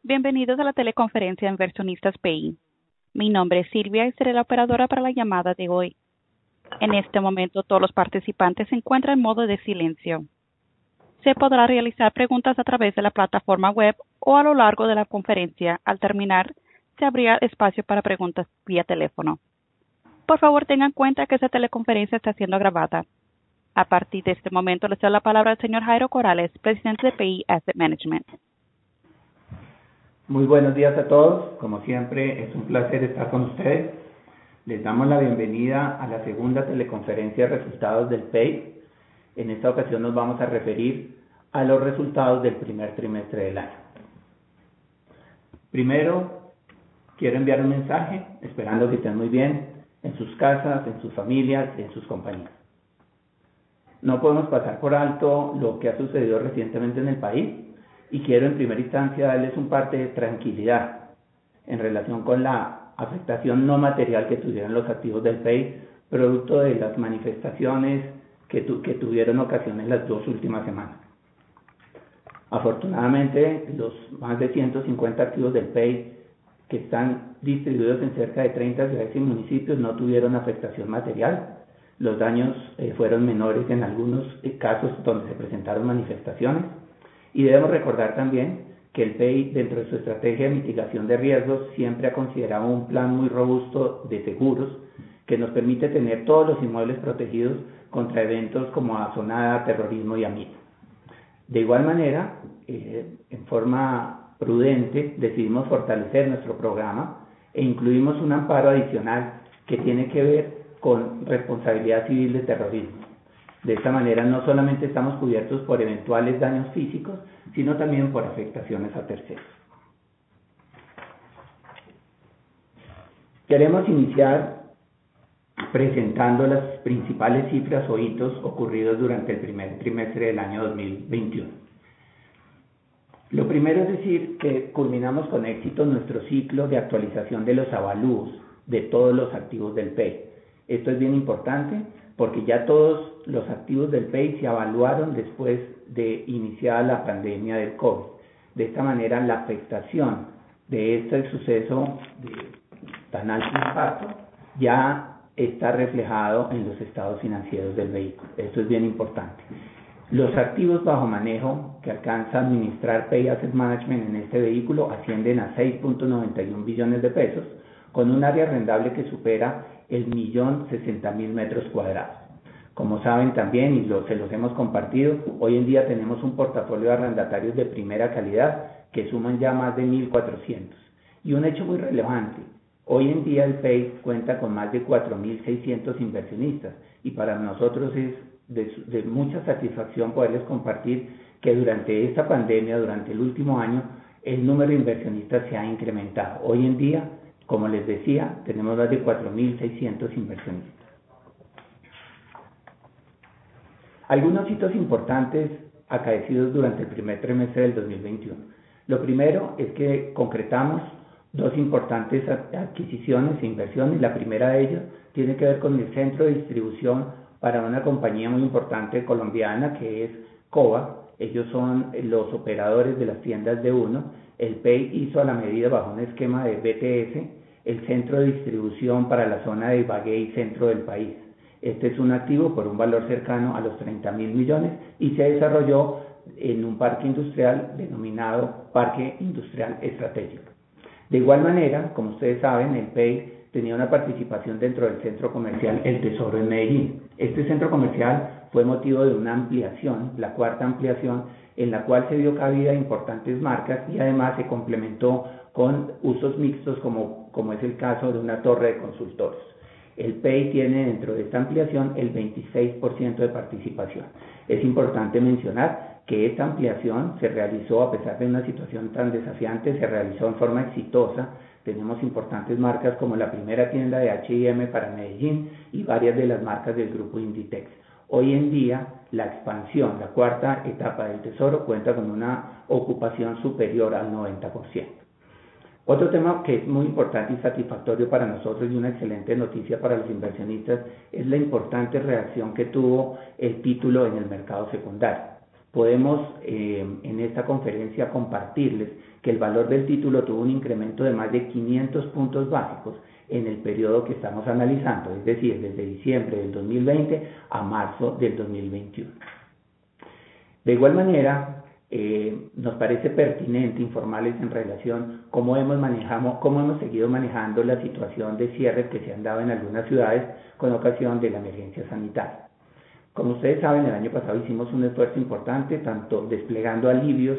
Bienvenidos a la teleconferencia de Inversionistas PI. Mi nombre es Silvia y seré la operadora para la llamada de hoy. En este momento, todos los participantes se encuentran en modo de silencio. Se podrá realizar preguntas a través de la plataforma web o a lo largo de la conferencia. Al terminar, se abrirá espacio para preguntas vía teléfono. Por favor, tengan en cuenta que esta teleconferencia está siendo grabada. A partir de este momento, le doy la palabra al señor Jairo Corrales, presidente de PI Asset Management. Muy buenos días a todos, como siempre es un placer estar con ustedes. Les damos la bienvenida a la segunda teleconferencia de resultados del PEI. En esta ocasión nos vamos a referir a los resultados del primer trimestre del año. Primero, quiero enviar un mensaje, esperando que estén muy bien en sus casas, en sus familias, en sus compañías. No podemos pasar por alto lo que ha sucedido recientemente en el país, y quiero en primera instancia darles un parte de tranquilidad en relación con la afectación no material que tuvieron los activos del PEI, producto de las manifestaciones que tuvieron ocasión en las dos últimas semanas. Afortunadamente, los más de 150 activos del PEI que están distribuidos en cerca de 30 ciudades y municipios no tuvieron afectación material. Los daños fueron menores en algunos casos donde se presentaron manifestaciones. Y debemos recordar también que el PEI, dentro de su estrategia de mitigación de riesgos, siempre ha considerado un plan muy robusto de seguros que nos permite tener todos los inmuebles protegidos contra eventos como azonada, terrorismo y amigo. De igual manera, en forma prudente, decidimos fortalecer nuestro programa e incluimos un amparo adicional que tiene que ver con responsabilidad civil de terrorismo. De esta manera no solamente estamos cubiertos por eventuales daños físicos, sino también por afectaciones a terceros. Queremos iniciar presentando las principales cifras o hitos ocurridos durante el primer trimestre del año 2021. Lo primero es decir que culminamos con éxito nuestro ciclo de actualización de los avalúos de todos los activos del PEI. Esto es bien importante porque ya todos los activos del PEI se evaluaron después de iniciada la pandemia del COVID. De esta manera, la afectación de este suceso de tan alto impacto ya está reflejado en los estados financieros del vehículo. Esto es bien importante. Los activos bajo manejo que alcanza a administrar PEI Asset Management en este vehículo ascienden a 6.91 billones de pesos, con un área arrendable que supera el 1.060.000 metros cuadrados. Como saben también, y se los hemos compartido, hoy en día tenemos un portafolio de arrendatarios de primera calidad que suman ya más de 1.400. Y un hecho muy relevante, hoy en día el PEI cuenta con más de 4.600 inversionistas y para nosotros es de mucha satisfacción poderles compartir que durante esta pandemia, durante el último año, el número de inversionistas se ha incrementado. Hoy en día, como les decía, tenemos más de 4.600 inversionistas. Algunos hitos importantes acaecidos durante el primer trimestre del 2021. Lo primero es que concretamos dos importantes adquisiciones e inversiones. La primera de ellas tiene que ver con el centro de distribución para una compañía muy importante colombiana que es COBA. Ellos son los operadores de las tiendas de uno. El PEI hizo a la medida bajo un esquema de BTS el centro de distribución para la zona de Ibagué y centro del país. Este es un activo por un valor cercano a los 30.000 millones y se desarrolló en un parque industrial denominado Parque Industrial Estratégico. De igual manera, como ustedes saben, el PEI tenía una participación dentro del centro comercial El Tesoro en Medellín. Este centro comercial fue motivo de una ampliación, la cuarta ampliación, en la cual se dio cabida a importantes marcas y además se complementó con usos mixtos como es el caso de una torre de consultorios. El PEI tiene dentro de esta ampliación el 26% de participación. Es importante mencionar que esta ampliación se realizó a pesar de una situación tan desafiante, se realizó en forma exitosa. Tenemos importantes marcas como la primera tienda de H&M para Medellín y varias de las marcas del grupo Inditex. Hoy en día, la expansión, la cuarta etapa del Tesoro, cuenta con una ocupación superior al 90%. Otro tema que es muy importante y satisfactorio para nosotros y una excelente noticia para los inversionistas es la importante reacción que tuvo el título en el mercado secundario. Podemos en esta conferencia compartirles que el valor del título tuvo un incremento de más de 500 puntos básicos en el periodo que estamos analizando, es decir, desde diciembre del 2020 a marzo del 2021. De igual manera, nos parece pertinente informarles en relación cómo hemos seguido manejando la situación de cierres que se han dado en algunas ciudades con ocasión de la emergencia sanitaria. Como ustedes saben, el año pasado hicimos un esfuerzo importante, tanto desplegando alivios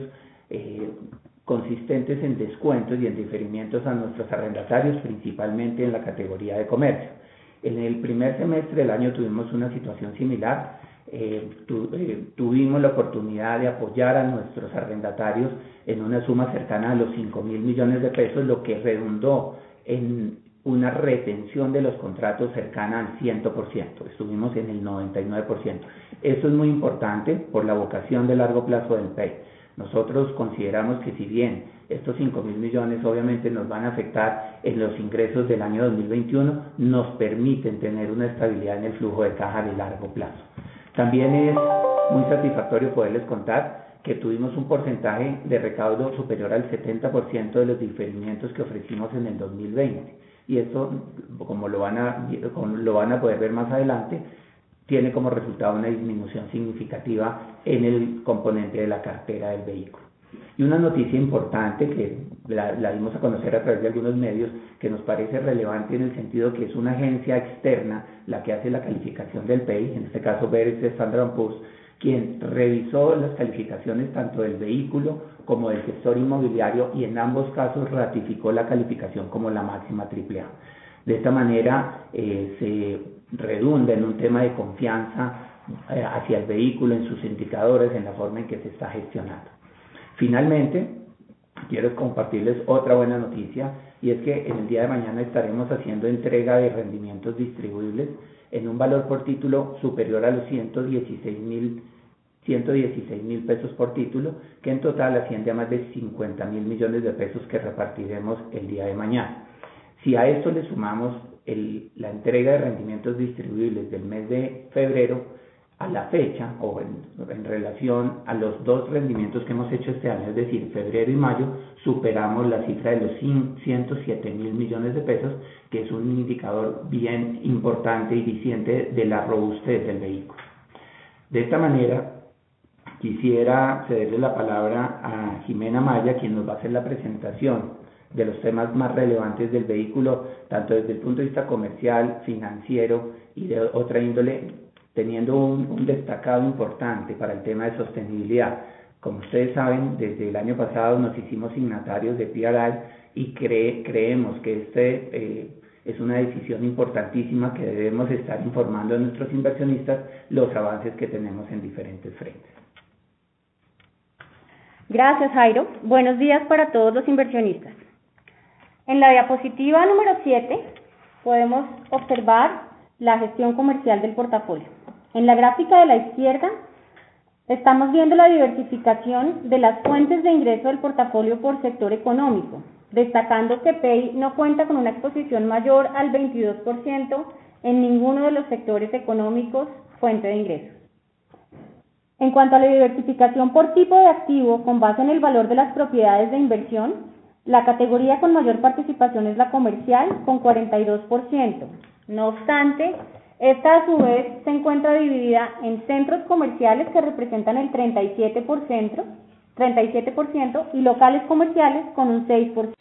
consistentes en descuentos y en diferimientos a nuestros arrendatarios, principalmente en la categoría de comercio. En el primer semestre del año tuvimos una situación similar. Tuvimos la oportunidad de apoyar a nuestros arrendatarios en una suma cercana a los 5.000 millones de pesos, lo que redundó en una retención de los contratos cercana al 100%, estuvimos en el 99%. Esto es muy importante por la vocación de largo plazo del PEI. Nosotros consideramos que si bien estos 5.000 millones obviamente nos van a afectar en los ingresos del año 2021, nos permiten tener una estabilidad en el flujo de caja de largo plazo. También es muy satisfactorio poderles contar que tuvimos un porcentaje de recaudo superior al 70% de los diferimientos que ofrecimos en el 2020. Y esto, como lo van a poder ver más adelante, tiene como resultado una disminución significativa en el componente de la cartera del vehículo. Y una noticia importante que la dimos a conocer a través de algunos medios, que nos parece relevante en el sentido que es una agencia externa la que hace la calificación del PEI, en este caso Verisk Standard & Poor's, quien revisó las calificaciones tanto del vehículo como del sector inmobiliario y en ambos casos ratificó la calificación como la máxima AAA. De esta manera se redunda en un tema de confianza hacia el vehículo, en sus indicadores, en la forma en que se está gestionando. Finalmente, quiero compartirles otra buena noticia, y es que en el día de mañana estaremos haciendo entrega de rendimientos distribuibles en un valor por título superior a los 116.000 pesos por título, que en total asciende a más de 50.000 millones de pesos que repartiremos el día de mañana. Si a esto le sumamos la entrega de rendimientos distribuibles del mes de febrero, a la fecha o en relación a los dos rendimientos que hemos hecho este año, es decir, febrero y mayo, superamos la cifra de los 107.000 millones de pesos, que es un indicador bien importante y diciente de la robustez del vehículo. De esta manera, quisiera cederle la palabra a Jimena Maya, quien nos va a hacer la presentación de los temas más relevantes del vehículo, tanto desde el punto de vista comercial, financiero y de otra índole, teniendo un destacado importante para el tema de sostenibilidad. Como ustedes saben, desde el año pasado nos hicimos signatarios de PRI y creemos que es una decisión importantísima, que debemos estar informando a nuestros inversionistas los avances que tenemos en diferentes frentes. Gracias, Jairo. Buenos días para todos los inversionistas. En la diapositiva número 7 podemos observar la gestión comercial del portafolio. En la gráfica de la izquierda estamos viendo la diversificación de las fuentes de ingreso del portafolio por sector económico, destacando que PEI no cuenta con una exposición mayor al 22% en ninguno de los sectores económicos fuente de ingresos. En cuanto a la diversificación por tipo de activo con base en el valor de las propiedades de inversión, la categoría con mayor participación es la comercial, con 42%. No obstante, esta a su vez se encuentra dividida en centros comerciales, que representan el 37% y locales comerciales con un 6%.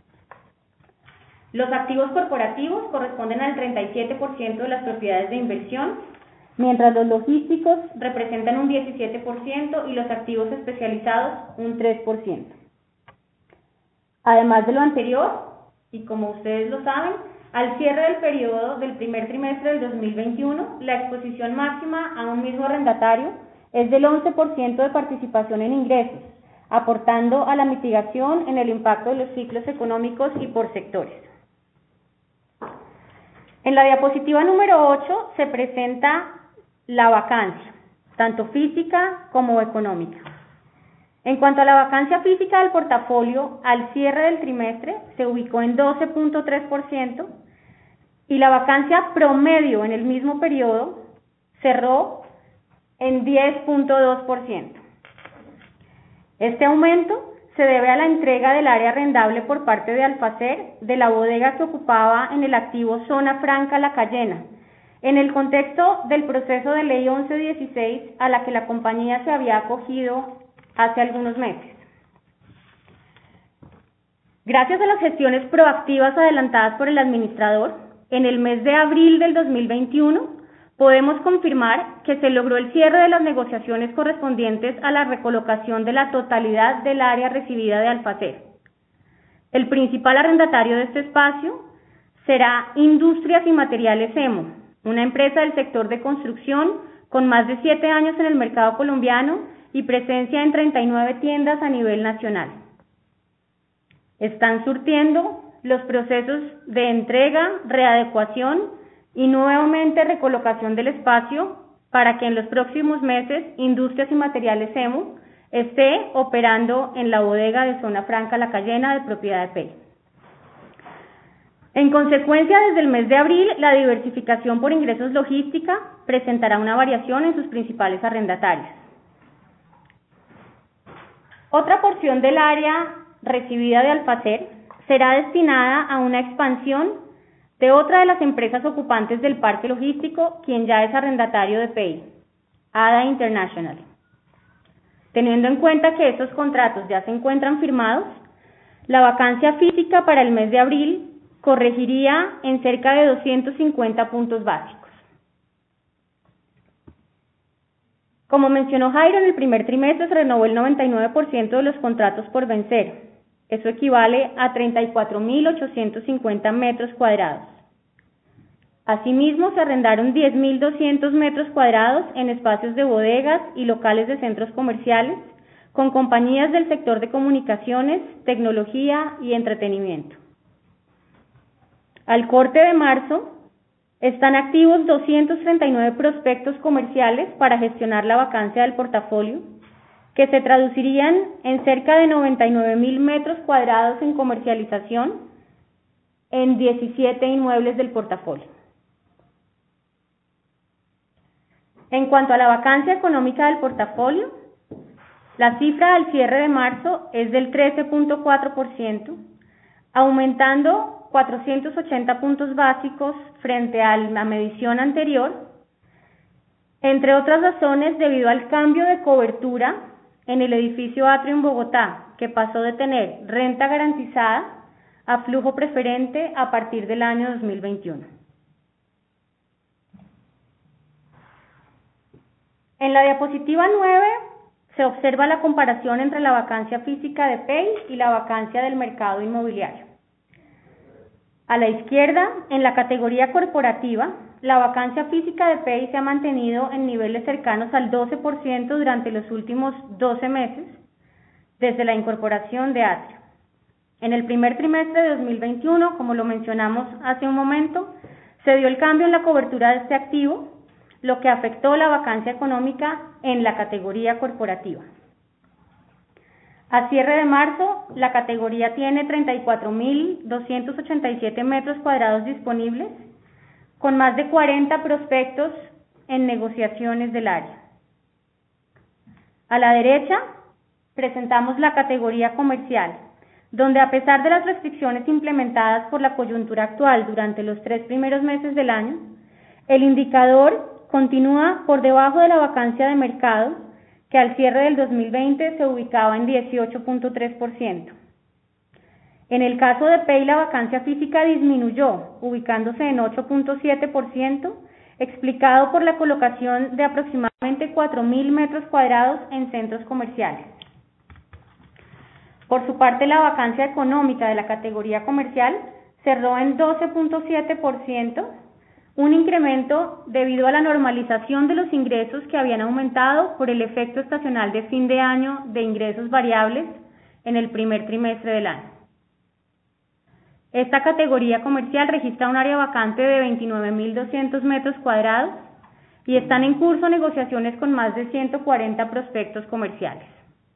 Los activos corporativos corresponden al 37% de las propiedades de inversión, mientras los logísticos representan un 17% y los activos especializados un 3%. Además de lo anterior, y como ustedes lo saben, al cierre del periodo del primer trimestre del 2021, la exposición máxima a un mismo arrendatario es del 11% de participación en ingresos, aportando a la mitigación en el impacto de los ciclos económicos y por sectores. En la diapositiva número 8 se presenta la vacancia, tanto física como económica. En cuanto a la vacancia física del portafolio, al cierre del trimestre se ubicó en 12.3% y la vacancia promedio en el mismo periodo cerró en 10.2%. Este aumento se debe a la entrega del área arrendable por parte de Alfacer de la bodega que ocupaba en el activo Zona Franca La Cayena, en el contexto del proceso de Ley 1116 a la que la compañía se había acogido hace algunos meses. Gracias a las gestiones proactivas adelantadas por el administrador, en el mes de abril del 2021, podemos confirmar que se logró el cierre de las negociaciones correspondientes a la recolocación de la totalidad del área recibida de Alfacer. El principal arrendatario de este espacio será Industrias y Materiales EMO, una empresa del sector de construcción con más de 7 años en el mercado colombiano y presencia en 39 tiendas a nivel nacional. Están surtiendo los procesos de entrega, readecuación y nuevamente recolocación del espacio para que en los próximos meses Industrias y Materiales EMO esté operando en la bodega de Zona Franca La Cayena de propiedad de PEI. En consecuencia, desde el mes de abril, la diversificación por ingresos logística presentará una variación en sus principales arrendatarios. Otra porción del área recibida de Alfacer será destinada a una expansión de otra de las empresas ocupantes del parque logístico, quien ya es arrendatario de PEI, ADA International. Teniendo en cuenta que estos contratos ya se encuentran firmados, la vacancia física para el mes de abril corregiría en cerca de 250 puntos básicos. Como mencionó Jairo, en el primer trimestre se renovó el 99% de los contratos por vencer. Eso equivale a 34.850 metros cuadrados. Asimismo, se arrendaron 10.200 metros cuadrados en espacios de bodegas y locales de centros comerciales con compañías del sector de comunicaciones, tecnología y entretenimiento. Al corte de marzo, están activos 239 prospectos comerciales para gestionar la vacancia del portafolio, que se traducirían en cerca de 99.000 metros cuadrados en comercialización en 17 inmuebles del portafolio. En cuanto a la vacancia económica del portafolio, la cifra al cierre de marzo es del 13.4%, aumentando 480 puntos básicos frente a la medición anterior, entre otras razones debido al cambio de cobertura en el edificio Atrio en Bogotá, que pasó de tener renta garantizada a flujo preferente a partir del año 2021. En la diapositiva 9 se observa la comparación entre la vacancia física de PEI y la vacancia del mercado inmobiliario. A la izquierda, en la categoría corporativa, la vacancia física de PEI se ha mantenido en niveles cercanos al 12% durante los últimos 12 meses, desde la incorporación de Atrio. En el primer trimestre de 2021, como lo mencionamos hace un momento, se dio el cambio en la cobertura de este activo, lo que afectó la vacancia económica en la categoría corporativa. A cierre de marzo, la categoría tiene 34.287 metros cuadrados disponibles, con más de 40 prospectos en negociaciones del área. A la derecha, presentamos la categoría comercial, donde a pesar de las restricciones implementadas por la coyuntura actual durante los 3 primeros meses del año, el indicador continúa por debajo de la vacancia de mercado, que al cierre del 2020 se ubicaba en 18.3%. En el caso de PEI, la vacancia física disminuyó, ubicándose en 8.7%, explicado por la colocación de aproximadamente 4.000 metros cuadrados en centros comerciales. Por su parte, la vacancia económica de la categoría comercial cerró en 12.7%, un incremento debido a la normalización de los ingresos que habían aumentado por el efecto estacional de fin de año de ingresos variables en el primer trimestre del año. Esta categoría comercial registra un área vacante de 29.200 metros cuadrados y están en curso negociaciones con más de 140 prospectos comerciales.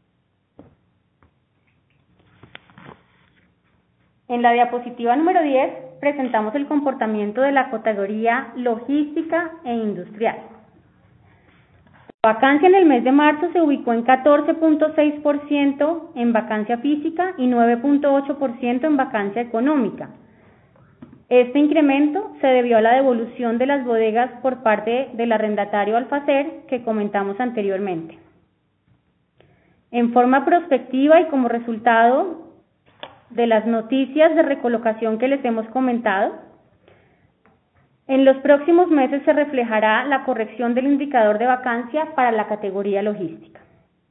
En la diapositiva número 10 presentamos el comportamiento de la categoría logística e industrial. La vacancia en el mes de marzo se ubicó en 14.6% en vacancia física y 9.8% en vacancia económica. Este incremento se debió a la devolución de las bodegas por parte del arrendatario Alfacer que comentamos anteriormente. En forma prospectiva y como resultado de las noticias de recolocación que les hemos comentado, en los próximos meses se reflejará la corrección del indicador de vacancia para la categoría logística.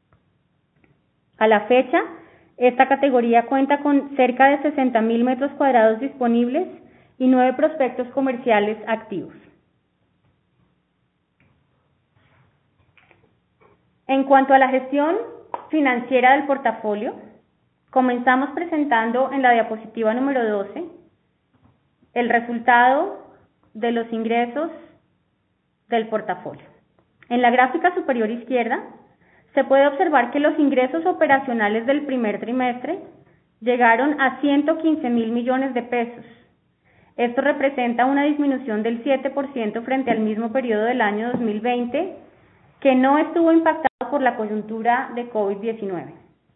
A la fecha, esta categoría cuenta con cerca de 60.000 metros cuadrados disponibles y 9 prospectos comerciales activos. En cuanto a la gestión financiera del portafolio, comenzamos presentando en la diapositiva número 12 el resultado de los ingresos del portafolio. En la gráfica superior izquierda se puede observar que los ingresos operacionales del primer trimestre llegaron a 115.000 millones de pesos. Esto representa una disminución del 7% frente al mismo periodo del año 2020, que no estuvo impactado por la coyuntura de COVID-19.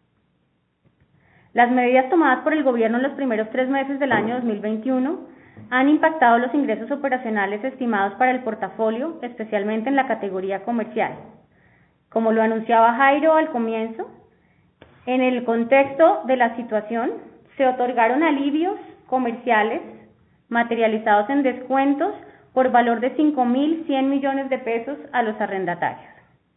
Las medidas tomadas por el gobierno en los primeros 3 meses del año 2021 han impactado los ingresos operacionales estimados para el portafolio, especialmente en la categoría comercial. Como lo anunciaba Jairo al comienzo, en el contexto de la situación se otorgaron alivios comerciales materializados en descuentos por valor de 5.100 millones de pesos a los arrendatarios.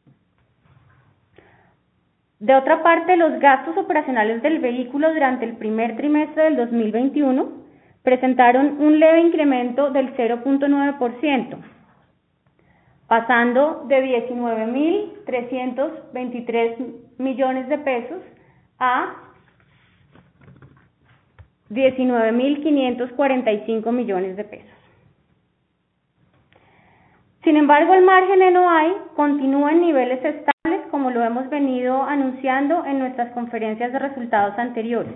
De otra parte, los gastos operacionales del vehículo durante el primer trimestre del 2021 presentaron un leve incremento del 0.9%, pasando de 19.323 millones de pesos a 19.545 millones de pesos. Sin embargo, el margen NOI continúa en niveles estables, como lo hemos venido anunciando en nuestras conferencias de resultados anteriores,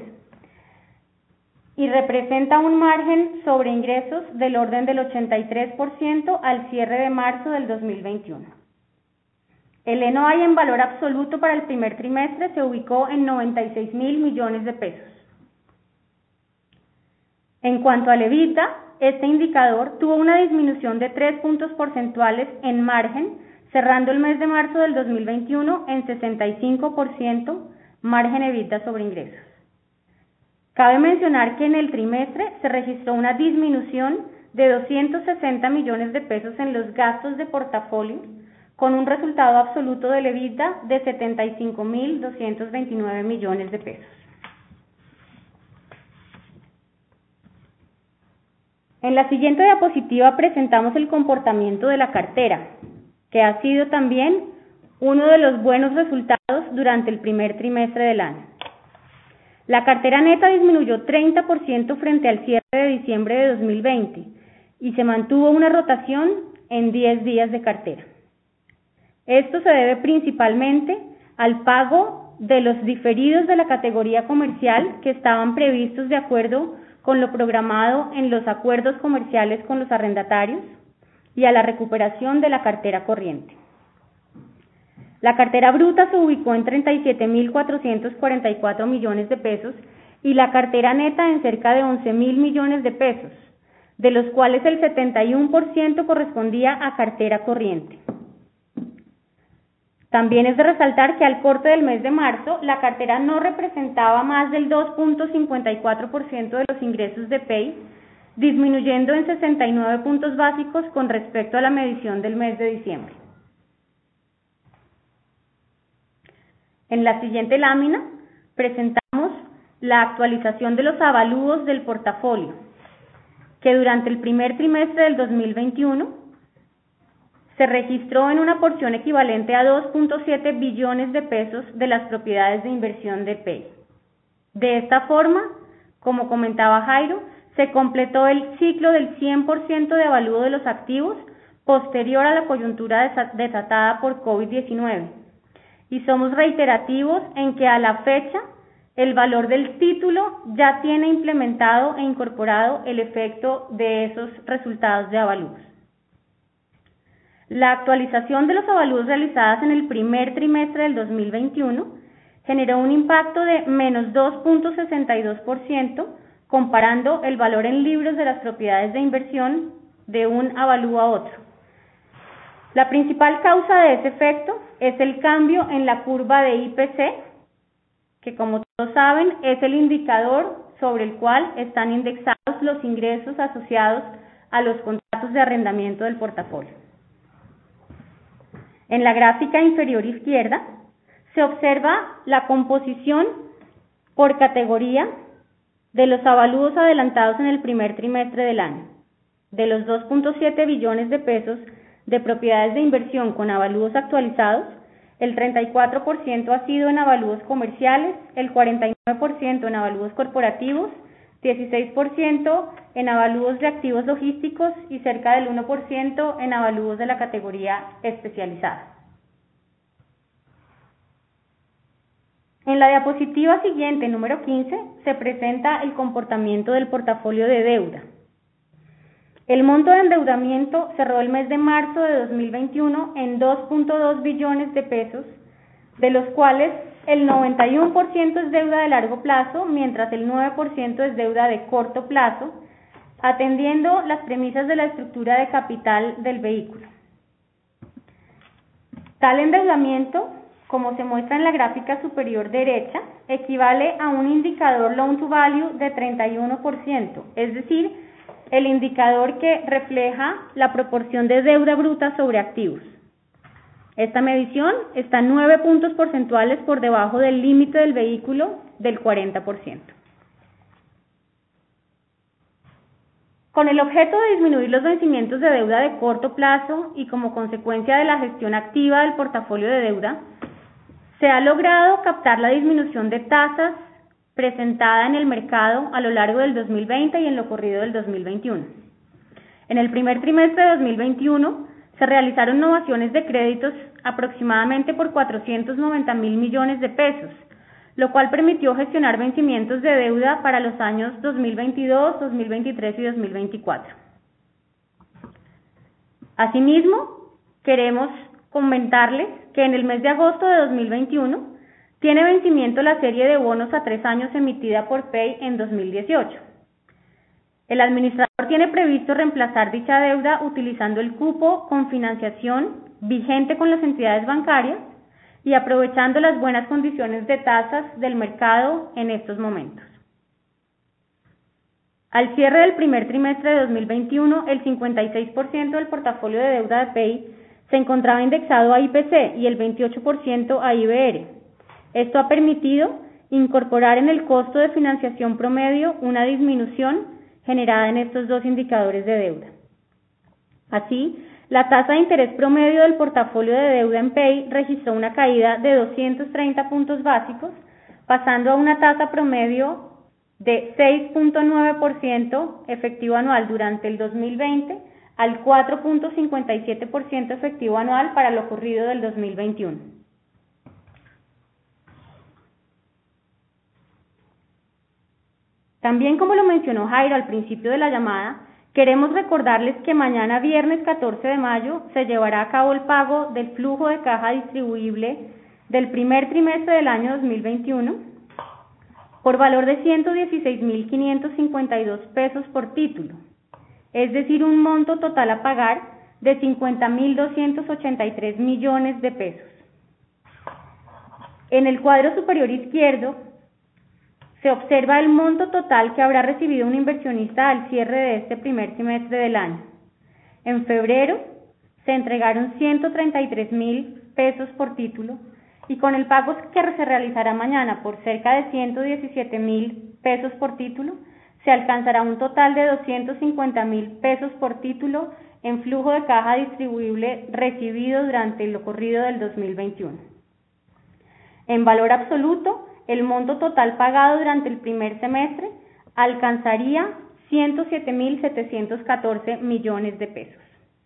y representa un margen sobre ingresos del orden del 83% al cierre de marzo del 2021. El NOI en valor absoluto para el primer trimestre se ubicó en 96.000 millones de pesos. En cuanto al EBITDA, este indicador tuvo una disminución de 3 puntos porcentuales en margen, cerrando el mes de marzo del 2021 en 65% margen EBITDA sobre ingresos. Cabe mencionar que en el trimestre se registró una disminución de 260 millones de pesos en los gastos de portafolio, con un resultado absoluto del EBITDA de 75.229 millones de pesos. En la siguiente diapositiva presentamos el comportamiento de la cartera, que ha sido también uno de los buenos resultados durante el primer trimestre del año. La cartera neta disminuyó 30% frente al cierre de diciembre de 2020 y se mantuvo una rotación en 10 días de cartera. Esto se debe principalmente al pago de los diferidos de la categoría comercial que estaban previstos de acuerdo con lo programado en los acuerdos comerciales con los arrendatarios y a la recuperación de la cartera corriente. La cartera bruta se ubicó en 37.444 millones de pesos y la cartera neta en cerca de 11.000 millones de pesos, de los cuales el 71% correspondía a cartera corriente. También es de resaltar que al corte del mes de marzo, la cartera no representaba más del 2.54% de los ingresos de PEI, disminuyendo en 69 puntos básicos con respecto a la medición del mes de diciembre. En la siguiente lámina presentamos la actualización de los avalúos del portafolio, que durante el primer trimestre del 2021 se registró en una porción equivalente a 2.7 billones de pesos de las propiedades de inversión de PEI. De esta forma, como comentaba Jairo, se completó el ciclo del 100% de avalúo de los activos posterior a la coyuntura desatada por COVID-19. Y somos reiterativos en que a la fecha el valor del título ya tiene implementado e incorporado el efecto de esos resultados de avalúos. La actualización de los avalúos realizadas en el primer trimestre del 2021 generó un impacto de menos 2.62%, comparando el valor en libros de las propiedades de inversión de un avalúo a otro. La principal causa de ese efecto es el cambio en la curva de IPC, que como todos saben es el indicador sobre el cual están indexados los ingresos asociados a los contratos de arrendamiento del portafolio. En la gráfica inferior izquierda se observa la composición por categoría de los avalúos adelantados en el primer trimestre del año. De los 2.7 billones de pesos de propiedades de inversión con avalúos actualizados, el 34% ha sido en avalúos comerciales, el 49% en avalúos corporativos, 16% en avalúos de activos logísticos y cerca del 1% en avalúos de la categoría especializada. En la diapositiva siguiente, número 15, se presenta el comportamiento del portafolio de deuda. El monto de endeudamiento cerró el mes de marzo de 2021 en 2.2 billones de pesos, de los cuales el 91% es deuda de largo plazo, mientras el 9% es deuda de corto plazo, atendiendo las premisas de la estructura de capital del vehículo. Tal endeudamiento, como se muestra en la gráfica superior derecha, equivale a un indicador loan to value de 31%, es decir, el indicador que refleja la proporción de deuda bruta sobre activos. Esta medición está 9 puntos porcentuales por debajo del límite del vehículo del 40%. Con el objeto de disminuir los vencimientos de deuda de corto plazo y como consecuencia de la gestión activa del portafolio de deuda, se ha logrado captar la disminución de tasas presentada en el mercado a lo largo del 2020 y en lo corrido del 2021. En el primer trimestre de 2021 se realizaron novaciones de créditos aproximadamente por 490.000 millones de pesos, lo cual permitió gestionar vencimientos de deuda para los años 2022, 2023 y 2024. Asimismo, queremos comentarles que en el mes de agosto de 2021 tiene vencimiento la serie de bonos a 3 años emitida por Pay en 2018. El administrador tiene previsto reemplazar dicha deuda utilizando el cupo con financiación vigente con las entidades bancarias y aprovechando las buenas condiciones de tasas del mercado en estos momentos. Al cierre del primer trimestre de 2021, el 56% del portafolio de deuda de Pay se encontraba indexado a IPC y el 28% a IBR. Esto ha permitido incorporar en el costo de financiación promedio una disminución generada en estos dos indicadores de deuda. Así, la tasa de interés promedio del portafolio de deuda en Pay registró una caída de 230 puntos básicos, pasando a una tasa promedio de 6.9% efectivo anual durante el 2020 al 4.57% efectivo anual para lo corrido del 2021. También, como lo mencionó Jairo al principio de la llamada, queremos recordarles que mañana viernes 14 de mayo se llevará a cabo el pago del flujo de caja distribuible del primer trimestre del año 2021 por valor de 116.552 pesos por título, es decir, un monto total a pagar de 50.283 millones de pesos. En el cuadro superior izquierdo se observa el monto total que habrá recibido un inversionista al cierre de este primer trimestre del año. En febrero se entregaron 133.000 pesos por título y con el pago que se realizará mañana por cerca de 117.000 pesos por título, se alcanzará un total de 250.000 pesos por título en flujo de caja distribuible recibido durante lo corrido del 2021. En valor absoluto, el monto total pagado durante el primer semestre alcanzaría 107.714 millones de pesos.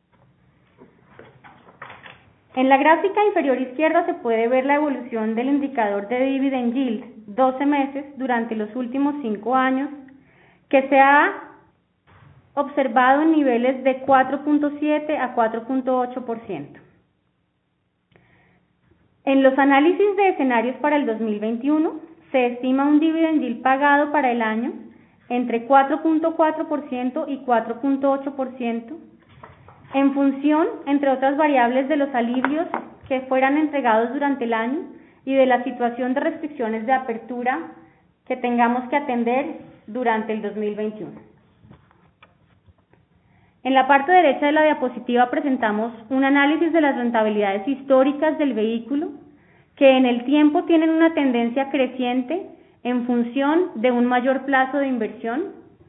En la gráfica inferior izquierda se puede ver la evolución del indicador de dividend yield 12 meses durante los últimos 5 años, que se ha observado en niveles de 4.7 a 4.8%. En los análisis de escenarios para el 2021, se estima un dividend yield pagado para el año entre 4.4% y 4.8%, en función, entre otras variables, de los alivios que fueran entregados durante el año y de la situación de restricciones de apertura que tengamos que atender durante el 2021. En la parte derecha de la diapositiva presentamos un análisis de las rentabilidades históricas del vehículo que en el tiempo tienen una tendencia creciente en función de un mayor plazo de inversión.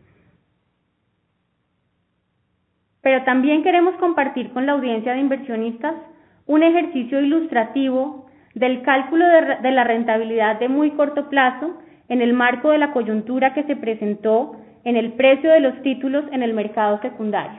Pero también queremos compartir con la audiencia de inversionistas un ejercicio ilustrativo del cálculo de la rentabilidad de muy corto plazo en el marco de la coyuntura que se presentó en el precio de los títulos en el mercado secundario.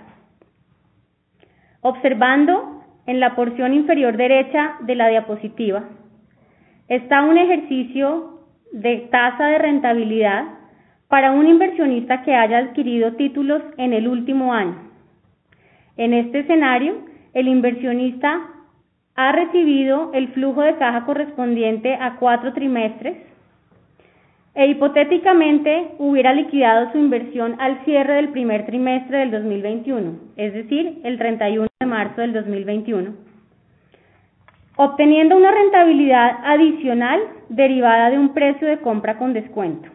Observando en la porción inferior derecha de la diapositiva, está un ejercicio de tasa de rentabilidad para un inversionista que haya adquirido títulos en el último año. En este escenario, el inversionista ha recibido el flujo de caja correspondiente a 4 trimestres e hipotéticamente hubiera liquidado su inversión al cierre del primer trimestre del 2021, es decir, el 31 de marzo del 2021, obteniendo una rentabilidad adicional derivada de un precio de compra con descuento.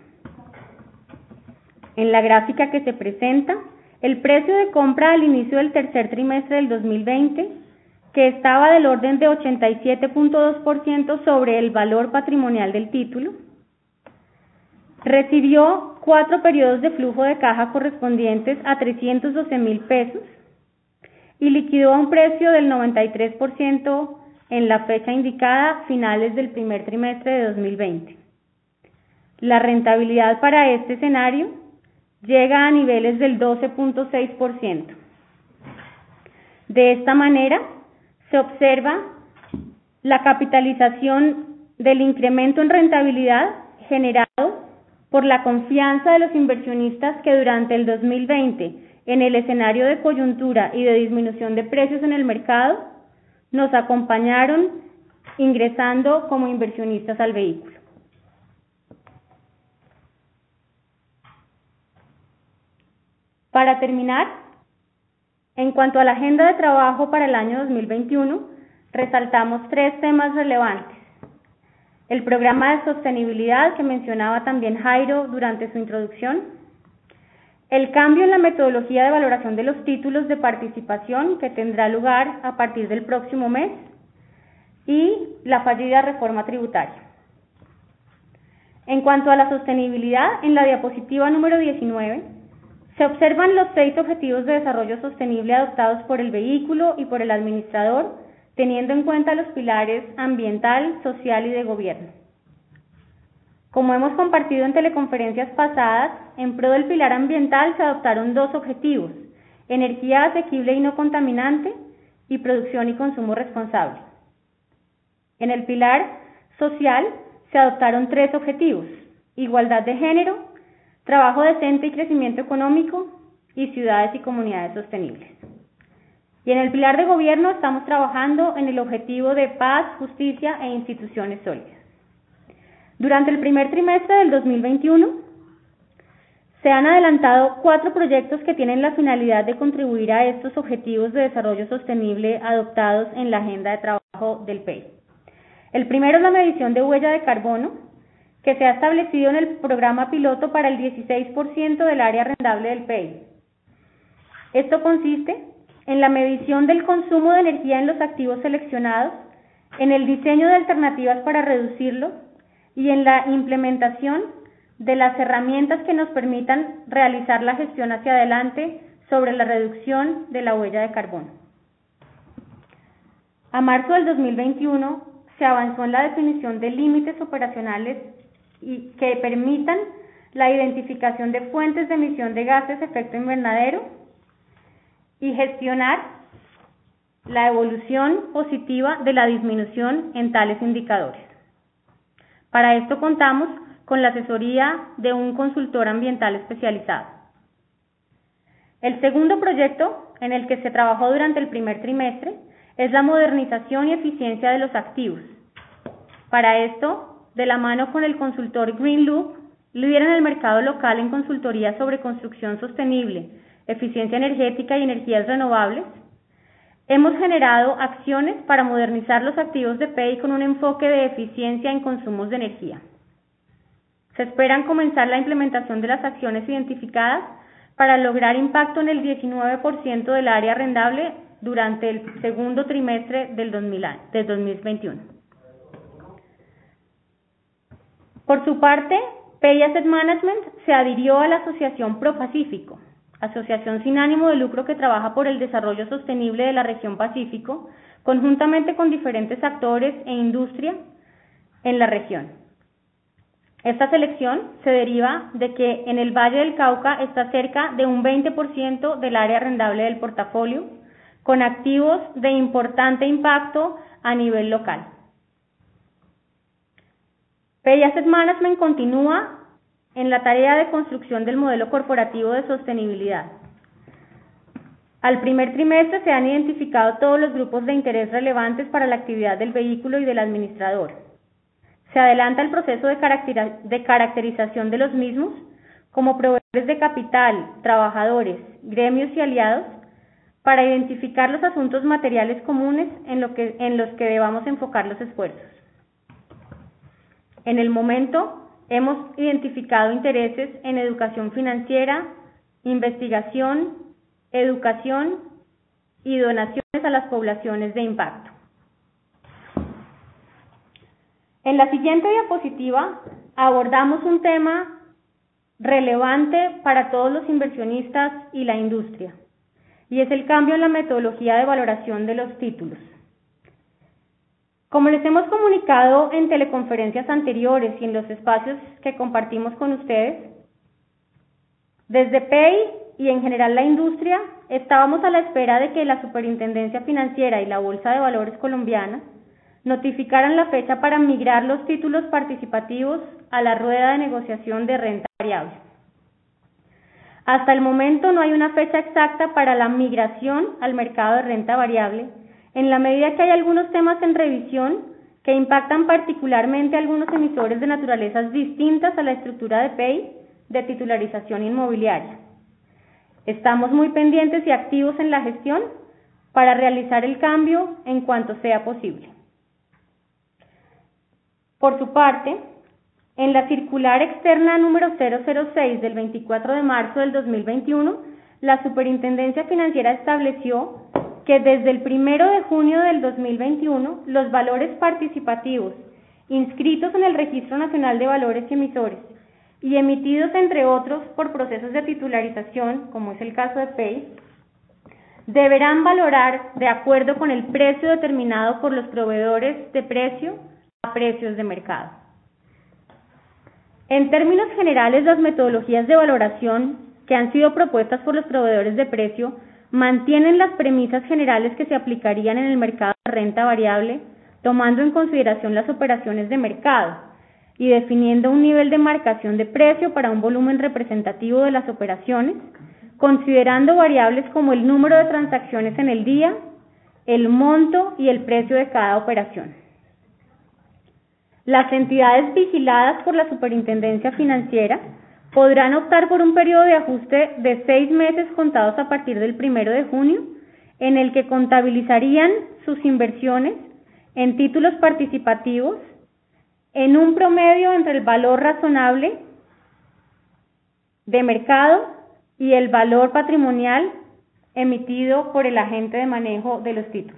En la gráfica que se presenta, el precio de compra al inicio del tercer trimestre del 2020, que estaba del orden de 87.2% sobre el valor patrimonial del título, recibió 4 periodos de flujo de caja correspondientes a 312,000 pesos y liquidó a un precio del 93% en la fecha indicada, finales del primer trimestre de 2020. La rentabilidad para este escenario llega a niveles del 12.6%. De esta manera, se observa la capitalización del incremento en rentabilidad generado por la confianza de los inversionistas que durante el 2020, en el escenario de coyuntura y de disminución de precios en el mercado, nos acompañaron ingresando como inversionistas al vehículo. Para terminar, en cuanto a la agenda de trabajo para el año 2021, resaltamos 3 temas relevantes. El programa de sostenibilidad que mencionaba también Jairo durante su introducción, el cambio en la metodología de valoración de los títulos de participación que tendrá lugar a partir del próximo mes y la fallida reforma tributaria. En cuanto a la sostenibilidad, en la diapositiva número 19, se observan los 6 objetivos de desarrollo sostenible adoptados por el vehículo y por el administrador, teniendo en cuenta los pilares ambiental, social y de gobierno. Como hemos compartido en teleconferencias pasadas, en pro del pilar ambiental se adoptaron 2 objetivos: energía asequible y no contaminante y producción y consumo responsable. En el pilar social se adoptaron 3 objetivos: igualdad de género, trabajo decente y crecimiento económico, y ciudades y comunidades sostenibles. Y en el pilar de gobierno estamos trabajando en el objetivo de paz, justicia e instituciones sólidas. Durante el primer trimestre del 2021, se han adelantado 4 proyectos que tienen la finalidad de contribuir a estos objetivos de desarrollo sostenible adoptados en la agenda de trabajo del PEI. El primero es la medición de huella de carbono, que se ha establecido en el programa piloto para el 16% del área arrendable del PEI. Esto consiste en la medición del consumo de energía en los activos seleccionados, en el diseño de alternativas para reducirlo y en la implementación de las herramientas que nos permitan realizar la gestión hacia adelante sobre la reducción de la huella de carbono. A marzo del 2021 se avanzó en la definición de límites operacionales y que permitan la identificación de fuentes de emisión de gases de efecto invernadero y gestionar la evolución positiva de la disminución en tales indicadores. Para esto contamos con la asesoría de un consultor ambiental especializado. El segundo proyecto en el que se trabajó durante el primer trimestre es la modernización y eficiencia de los activos. Para esto, de la mano con el consultor Green Loop, líder en el mercado local en consultoría sobre construcción sostenible, eficiencia energética y energías renovables, hemos generado acciones para modernizar los activos de PEI con un enfoque de eficiencia en consumos de energía. Se esperan comenzar la implementación de las acciones identificadas para lograr impacto en el 19% del área arrendable durante el segundo trimestre del 2021. Por su parte, PEI Asset Management se adhirió a la Asociación Pro-Pacífico, asociación sin ánimo de lucro que trabaja por el desarrollo sostenible de la región Pacífico, conjuntamente con diferentes actores e industria en la región. Esta selección se deriva de que en el Valle del Cauca está cerca de un 20% del área arrendable del portafolio, con activos de importante impacto a nivel local. PEI Asset Management continúa en la tarea de construcción del modelo corporativo de sostenibilidad. Al primer trimestre se han identificado todos los grupos de interés relevantes para la actividad del vehículo y del administrador. Se adelanta el proceso de caracterización de los mismos como proveedores de capital, trabajadores, gremios y aliados para identificar los asuntos materiales comunes en los que debamos enfocar los esfuerzos. En el momento, hemos identificado intereses en educación financiera, investigación, educación y donaciones a las poblaciones de impacto. En la siguiente diapositiva abordamos un tema relevante para todos los inversionistas y la industria, y es el cambio en la metodología de valoración de los títulos. Como les hemos comunicado en teleconferencias anteriores y en los espacios que compartimos con ustedes, desde PEI y en general la industria estábamos a la espera de que la Superintendencia Financiera y la Bolsa de Valores colombiana notificaran la fecha para migrar los títulos participativos a la rueda de negociación de renta variable. Hasta el momento no hay una fecha exacta para la migración al mercado de renta variable, en la medida que hay algunos temas en revisión que impactan particularmente a algunos emisores de naturalezas distintas a la estructura de PEI de titularización inmobiliaria. Estamos muy pendientes y activos en la gestión para realizar el cambio en cuanto sea posible. Por su parte, en la circular externa número 006 del 24 de marzo del 2021, la Superintendencia Financiera estableció que desde el 1 de junio del 2021 los valores participativos inscritos en el Registro Nacional de Valores y Emisores y emitidos entre otros por procesos de titularización, como es el caso de PEI, deberán valorar de acuerdo con el precio determinado por los proveedores de precio a precios de mercado. En términos generales, las metodologías de valoración que han sido propuestas por los proveedores de precio mantienen las premisas generales que se aplicarían en el mercado de renta variable, tomando en consideración las operaciones de mercado y definiendo un nivel de marcación de precio para un volumen representativo de las operaciones, considerando variables como el número de transacciones en el día, el monto y el precio de cada operación. Las entidades vigiladas por la Superintendencia Financiera podrán optar por un periodo de ajuste de 6 meses contados a partir del 1 de junio, en el que contabilizarían sus inversiones en títulos participativos en un promedio entre el valor razonable de mercado y el valor patrimonial emitido por el agente de manejo de los títulos.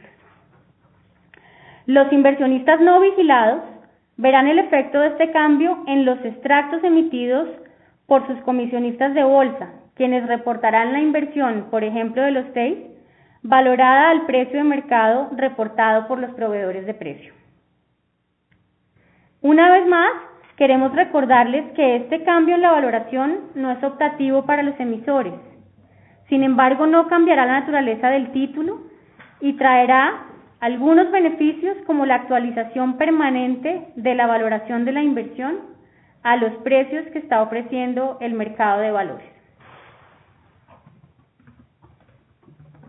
Los inversionistas no vigilados verán el efecto de este cambio en los extractos emitidos por sus comisionistas de bolsa, quienes reportarán la inversión, por ejemplo, de los TEIs, valorada al precio de mercado reportado por los proveedores de precio. Una vez más, queremos recordarles que este cambio en la valoración no es optativo para los emisores. Sin embargo, no cambiará la naturaleza del título y traerá algunos beneficios como la actualización permanente de la valoración de la inversión a los precios que está ofreciendo el mercado de valores.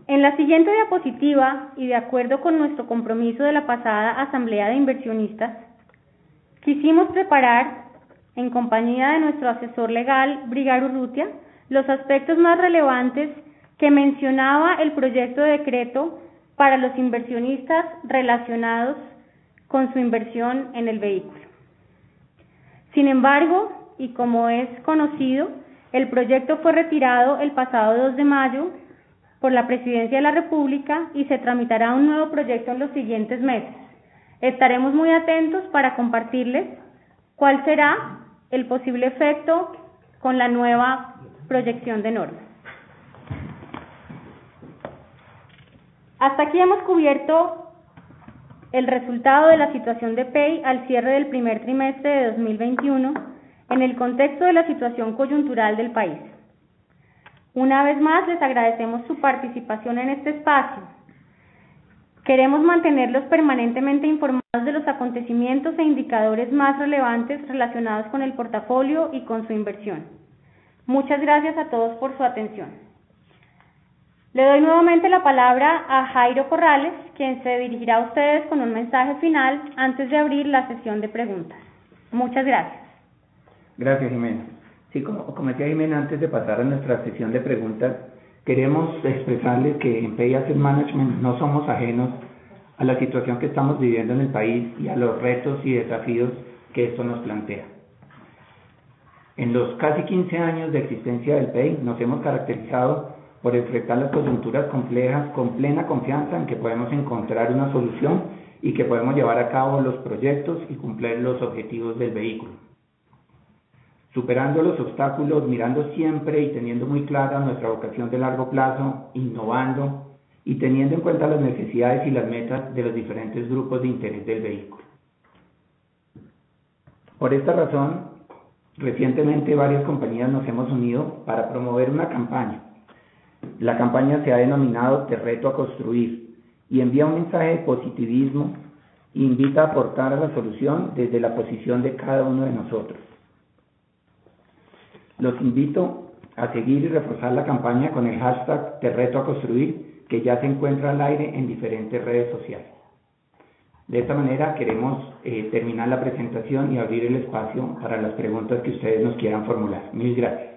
En la siguiente diapositiva, y de acuerdo con nuestro compromiso de la pasada Asamblea de Inversionistas, quisimos preparar, en compañía de nuestro asesor legal, Brigar Urrutia, los aspectos más relevantes que mencionaba el proyecto de decreto para los inversionistas relacionados con su inversión en el vehículo. Sin embargo, y como es conocido, el proyecto fue retirado el pasado 2 de mayo por la Presidencia de la República y se tramitará un nuevo proyecto en los siguientes meses. Estaremos muy atentos para compartirles cuál será el posible efecto con la nueva proyección de normas. Hasta aquí hemos cubierto el resultado de la situación de PEI al cierre del primer trimestre de 2021 en el contexto de la situación coyuntural del país. Una vez más, les agradecemos su participación en este espacio. Queremos mantenerlos permanentemente informados de los acontecimientos e indicadores más relevantes relacionados con el portafolio y con su inversión. Muchas gracias a todos por su atención. Le doy nuevamente la palabra a Jairo Corrales, quien se dirigirá a ustedes con un mensaje final antes de abrir la sesión de preguntas. Muchas gracias. Gracias, Jimena. Sí, como decía Jimena, antes de pasar a nuestra sesión de preguntas, queremos expresarles que en PEI Asset Management no somos ajenos a la situación que estamos viviendo en el país y a los retos y desafíos que esto nos plantea. En los casi 15 años de existencia del PEI nos hemos caracterizado por enfrentar las coyunturas complejas con plena confianza en que podemos encontrar una solución y que podemos llevar a cabo los proyectos y cumplir los objetivos del vehículo. Superando los obstáculos, mirando siempre y teniendo muy clara nuestra vocación de largo plazo, innovando y teniendo en cuenta las necesidades y las metas de los diferentes grupos de interés del vehículo. Por esta razón, recientemente varias compañías nos hemos unido para promover una campaña. La campaña se ha denominado Te reto a construir y envía un mensaje de positivismo e invita a aportar a la solución desde la posición de cada uno de nosotros. Los invito a seguir y reforzar la campaña con el hashtag Te reto a construir, que ya se encuentra al aire en diferentes redes sociales. De esta manera queremos terminar la presentación y abrir el espacio para las preguntas que ustedes nos quieran formular. Mil gracias.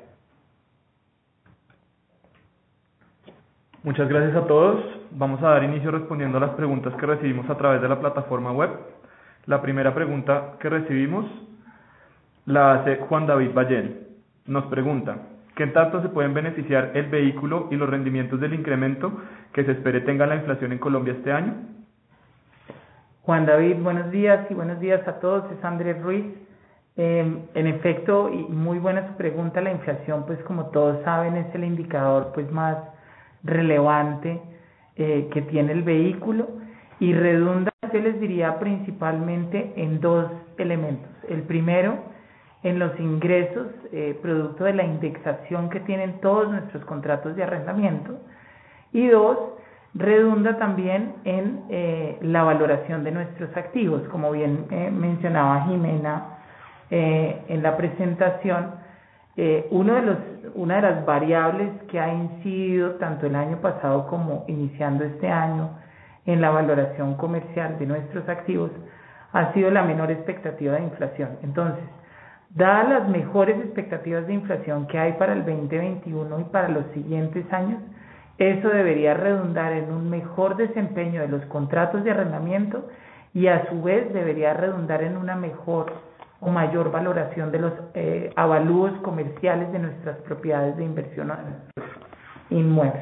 Muchas gracias a todos. Vamos a dar inicio respondiendo a las preguntas que recibimos a través de la plataforma web. La primera pregunta que recibimos la hace Juan David Ballén. Nos pregunta, ¿qué tanto se pueden beneficiar el vehículo y los rendimientos del incremento que se espere tenga la inflación en Colombia este año? Juan David, buenos días y buenos días a todos. Es Andrés Ruiz. En efecto, y muy buena su pregunta. La inflación, pues como todos saben, es el indicador pues más relevante que tiene el vehículo y redunda, yo les diría, principalmente en dos elementos. El primero, en los ingresos, producto de la indexación que tienen todos nuestros contratos de arrendamiento, y dos, redunda también en la valoración de nuestros activos. Como bien mencionaba Jimena en la presentación, una de las variables que ha incidido tanto el año pasado como iniciando este año en la valoración comercial de nuestros activos ha sido la menor expectativa de inflación. Entonces, dadas las mejores expectativas de inflación que hay para el 2021 y para los siguientes años, eso debería redundar en un mejor desempeño de los contratos de arrendamiento y a su vez debería redundar en una mejor o mayor valoración de los avalúos comerciales de nuestras propiedades de inversión o de nuestros inmuebles.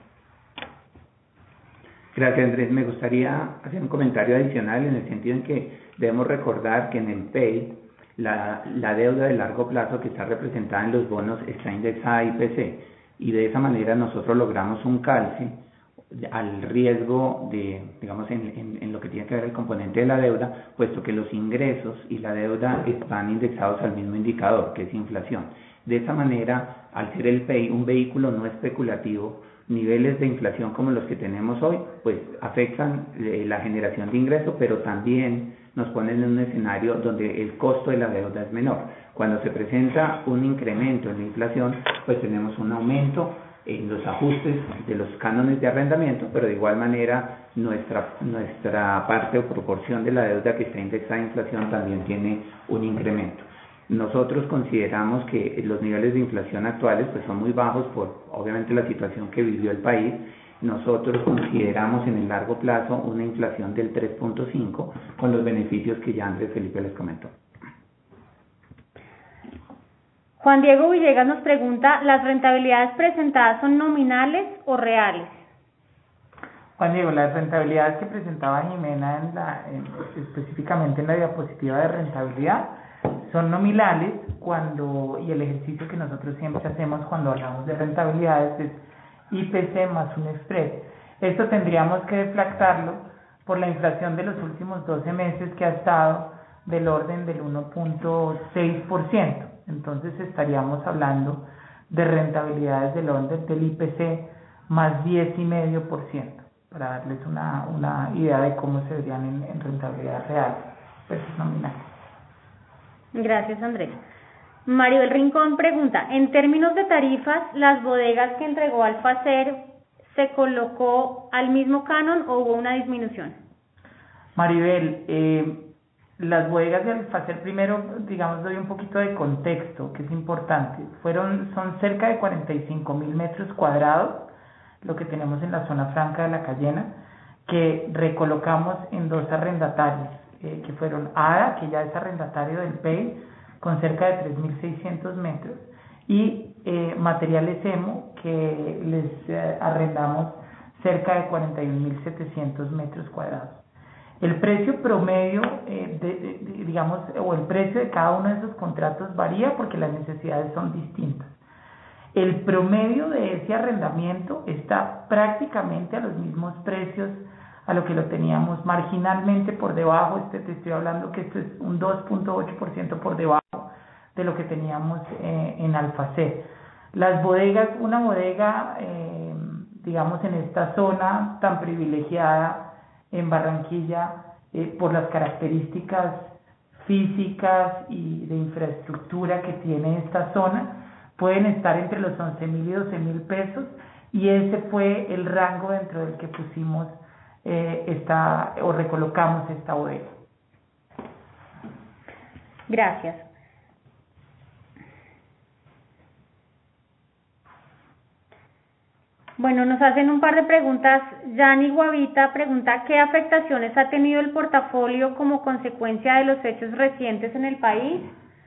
Gracias, Andrés. Me gustaría hacer un comentario adicional en el sentido en que debemos recordar que en el PEI la deuda de largo plazo que está representada en los bonos está indexada a IPC y de esa manera nosotros logramos un calce al riesgo de, digamos, en lo que tiene que ver el componente de la deuda, puesto que los ingresos y la deuda están indexados al mismo indicador, que es inflación. De esa manera, al ser el PEI un vehículo no especulativo, niveles de inflación como los que tenemos hoy, pues afectan la generación de ingresos, pero también nos ponen en un escenario donde el costo de la deuda es menor. Cuando se presenta un incremento en la inflación, pues tenemos un aumento en los ajustes de los cánones de arrendamiento, pero de igual manera nuestra parte o proporción de la deuda que está indexada a inflación también tiene un incremento. Nosotros consideramos que los niveles de inflación actuales pues son muy bajos por obviamente la situación que vivió el país. Nosotros consideramos en el largo plazo una inflación del 3.5 con los beneficios que ya Andrés Felipe les comentó. Juan Diego Villegas nos pregunta, ¿las rentabilidades presentadas son nominales o reales? Juan Diego, las rentabilidades que presentaba Jimena específicamente en la diapositiva de rentabilidad son nominales y el ejercicio que nosotros siempre hacemos cuando hablamos de rentabilidades es IPC más un spread. Esto tendríamos que deflactarlo por la inflación de los últimos 12 meses que ha estado del orden del 1.6%. Entonces estaríamos hablando de rentabilidades del orden del IPC más 10,5%, para darles una idea de cómo se verían en rentabilidad real versus nominal. Gracias, Andrés. Maribel Rincón pregunta, en términos de tarifas, ¿las bodegas que entregó Alfacer se colocó al mismo canon o hubo una disminución? Maribel, las bodegas de Alfacer, primero, digamos, doy un poquito de contexto, que es importante. Son cerca de 45,000 metros cuadrados, lo que tenemos en la zona franca de La Cayena, que recolocamos en 2 arrendatarios, que fueron ADA, que ya es arrendatario del PEI, con cerca de 3.600 metros, y Materiales EMO, que les arrendamos cerca de 41.700 metros cuadrados. El precio promedio, o el precio de cada uno de esos contratos varía porque las necesidades son distintas. El promedio de ese arrendamiento está prácticamente a los mismos precios a lo que lo teníamos, marginalmente por debajo. Te estoy hablando que esto es un 2.8% por debajo de lo que teníamos en Alfacer. Las bodegas, una bodega, en esta zona tan privilegiada en Barranquilla, por las características físicas y de infraestructura que tiene esta zona, pueden estar entre los 11,000 y 12,000 pesos, y ese fue el rango dentro del que pusimos recolocamos esta bodega. Gracias. Bueno, nos hacen un par de preguntas. Yani Guavita pregunta, ¿qué afectaciones ha tenido el portafolio como consecuencia de los hechos recientes en el país?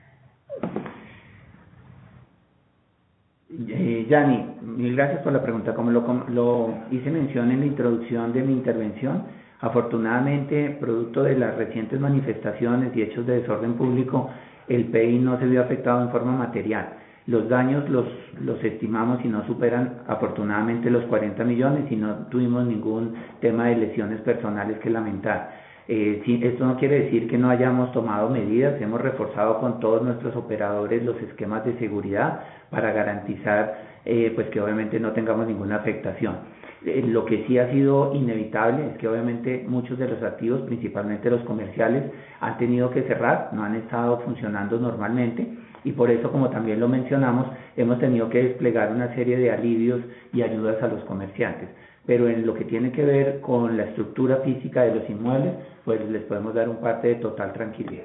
Yani, mil gracias por la pregunta. Como lo hice mención en la introducción de mi intervención, afortunadamente, producto de las recientes manifestaciones y hechos de desorden público, el PEI no se vio afectado en forma material. Los daños los estimamos y no superan afortunadamente los 40 millones y no tuvimos ningún tema de lesiones personales que lamentar. Esto no quiere decir que no hayamos tomado medidas, hemos reforzado con todos nuestros operadores los esquemas de seguridad para garantizar pues que obviamente no tengamos ninguna afectación. Lo que sí ha sido inevitable es que obviamente muchos de los activos, principalmente los comerciales, han tenido que cerrar, no han estado funcionando normalmente, y por eso, como también lo mencionamos, hemos tenido que desplegar una serie de alivios y ayudas a los comerciantes. Pero en lo que tiene que ver con la estructura física de los inmuebles, pues les podemos dar un parte de total tranquilidad.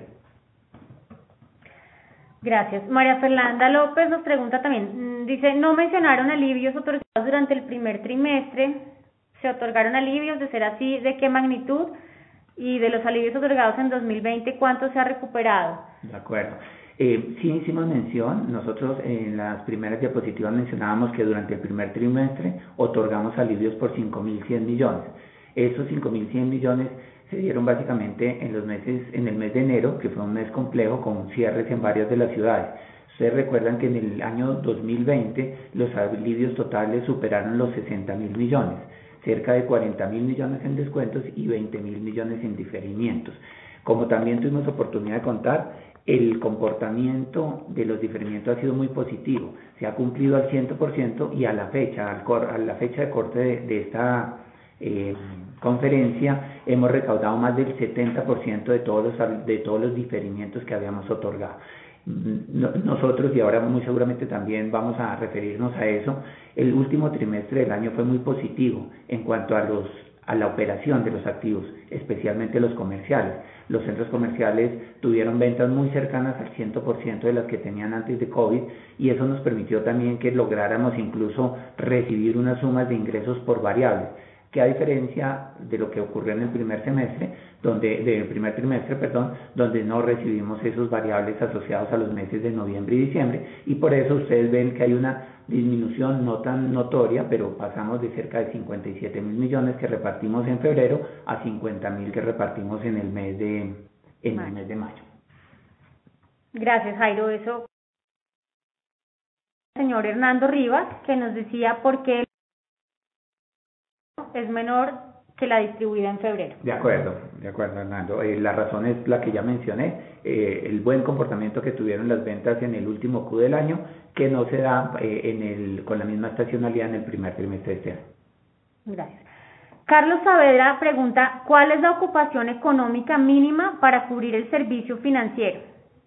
Gracias. María Fernanda López nos pregunta también, dice, no mencionaron alivios otorgados durante el primer trimestre. ¿Se otorgaron alivios? De ser así, ¿de qué magnitud? Y de los alivios otorgados en 2020, ¿cuánto se ha recuperado? De acuerdo. Sí hicimos mención, nosotros en las primeras diapositivas mencionábamos que durante el primer trimestre otorgamos alivios por 5.100 millones. Esos 5.100 millones se dieron básicamente en el mes de enero, que fue un mes complejo con cierres en varias de las ciudades. Ustedes recuerdan que en el año 2020 los alivios totales superaron los 60.000 millones, cerca de 40.000 millones en descuentos y 20.000 millones en diferimientos. Como también tuvimos oportunidad de contar, el comportamiento de los diferimientos ha sido muy positivo, se ha cumplido al 100% y a la fecha de corte de esta conferencia hemos recaudado más del 70% de todos los diferimientos que habíamos otorgado. Nosotros, y ahora muy seguramente también vamos a referirnos a eso, el último trimestre del año fue muy positivo en cuanto a la operación de los activos, especialmente los comerciales. Los centros comerciales tuvieron ventas muy cercanas al 100% de las que tenían antes de COVID, y eso nos permitió también que lográramos incluso recibir unas sumas de ingresos por variables, que a diferencia de lo que ocurrió en el primer trimestre, donde no recibimos esos variables asociados a los meses de noviembre y diciembre, y por eso ustedes ven que hay una disminución no tan notoria, pero pasamos de cerca de 57.000 millones que repartimos en febrero a 50.000 que repartimos en el mes de mayo. Gracias, Jairo. Eso, señor Hernando Rivas, que nos decía por qué es menor que la distribuida en febrero. De acuerdo, Hernando. La razón es la que ya mencioné, el buen comportamiento que tuvieron las ventas en el último Q del año, que no se da con la misma estacionalidad en el primer trimestre de este año. Gracias. Carlos Saavedra pregunta, ¿cuál es la ocupación económica mínima para cubrir el servicio financiero?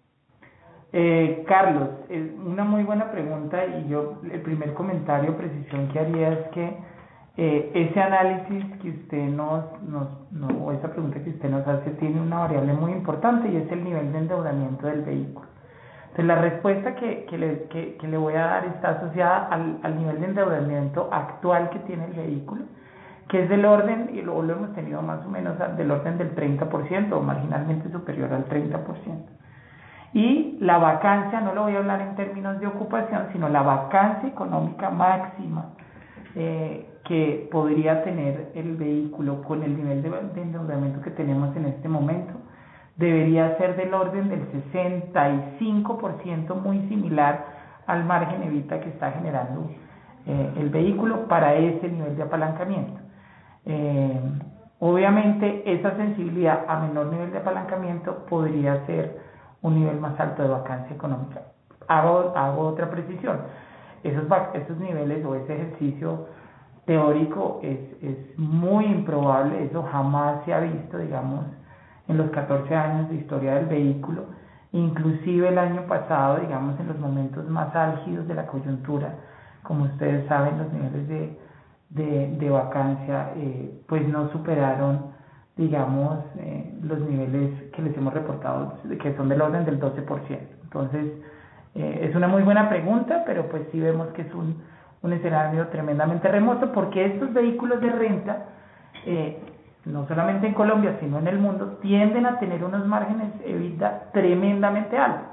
Carlos, es una muy buena pregunta, y yo el primer comentario, precisión que haría es que ese análisis que usted o esa pregunta que usted nos hace tiene una variable muy importante, y es el nivel de endeudamiento del vehículo. Entonces, la respuesta que le voy a dar está asociada al nivel de endeudamiento actual que tiene el vehículo, que es del orden, y lo hemos tenido más o menos del orden del 30% o marginalmente superior al 30%. Y la vacancia, no lo voy a hablar en términos de ocupación, sino la vacancia económica máxima que podría tener el vehículo con el nivel de endeudamiento que tenemos en este momento, debería ser del orden del 65%, muy similar al margen evita que está generando el vehículo para ese nivel de apalancamiento. Obviamente esa sensibilidad a menor nivel de apalancamiento podría ser un nivel más alto de vacancia económica. Hago otra precisión. Esos niveles o ese ejercicio teórico es muy improbable, eso jamás se ha visto, digamos, en los 14 años de historia del vehículo. Inclusive el año pasado, digamos, en los momentos más álgidos de la coyuntura, como ustedes saben, los niveles de vacancia pues no superaron, digamos, los niveles que les hemos reportado, que son del orden del 12%. Entonces, es una muy buena pregunta, pero pues sí vemos que es un escenario tremendamente remoto, porque estos vehículos de renta, no solamente en Colombia, sino en el mundo, tienden a tener unos márgenes EBITDA tremendamente altos,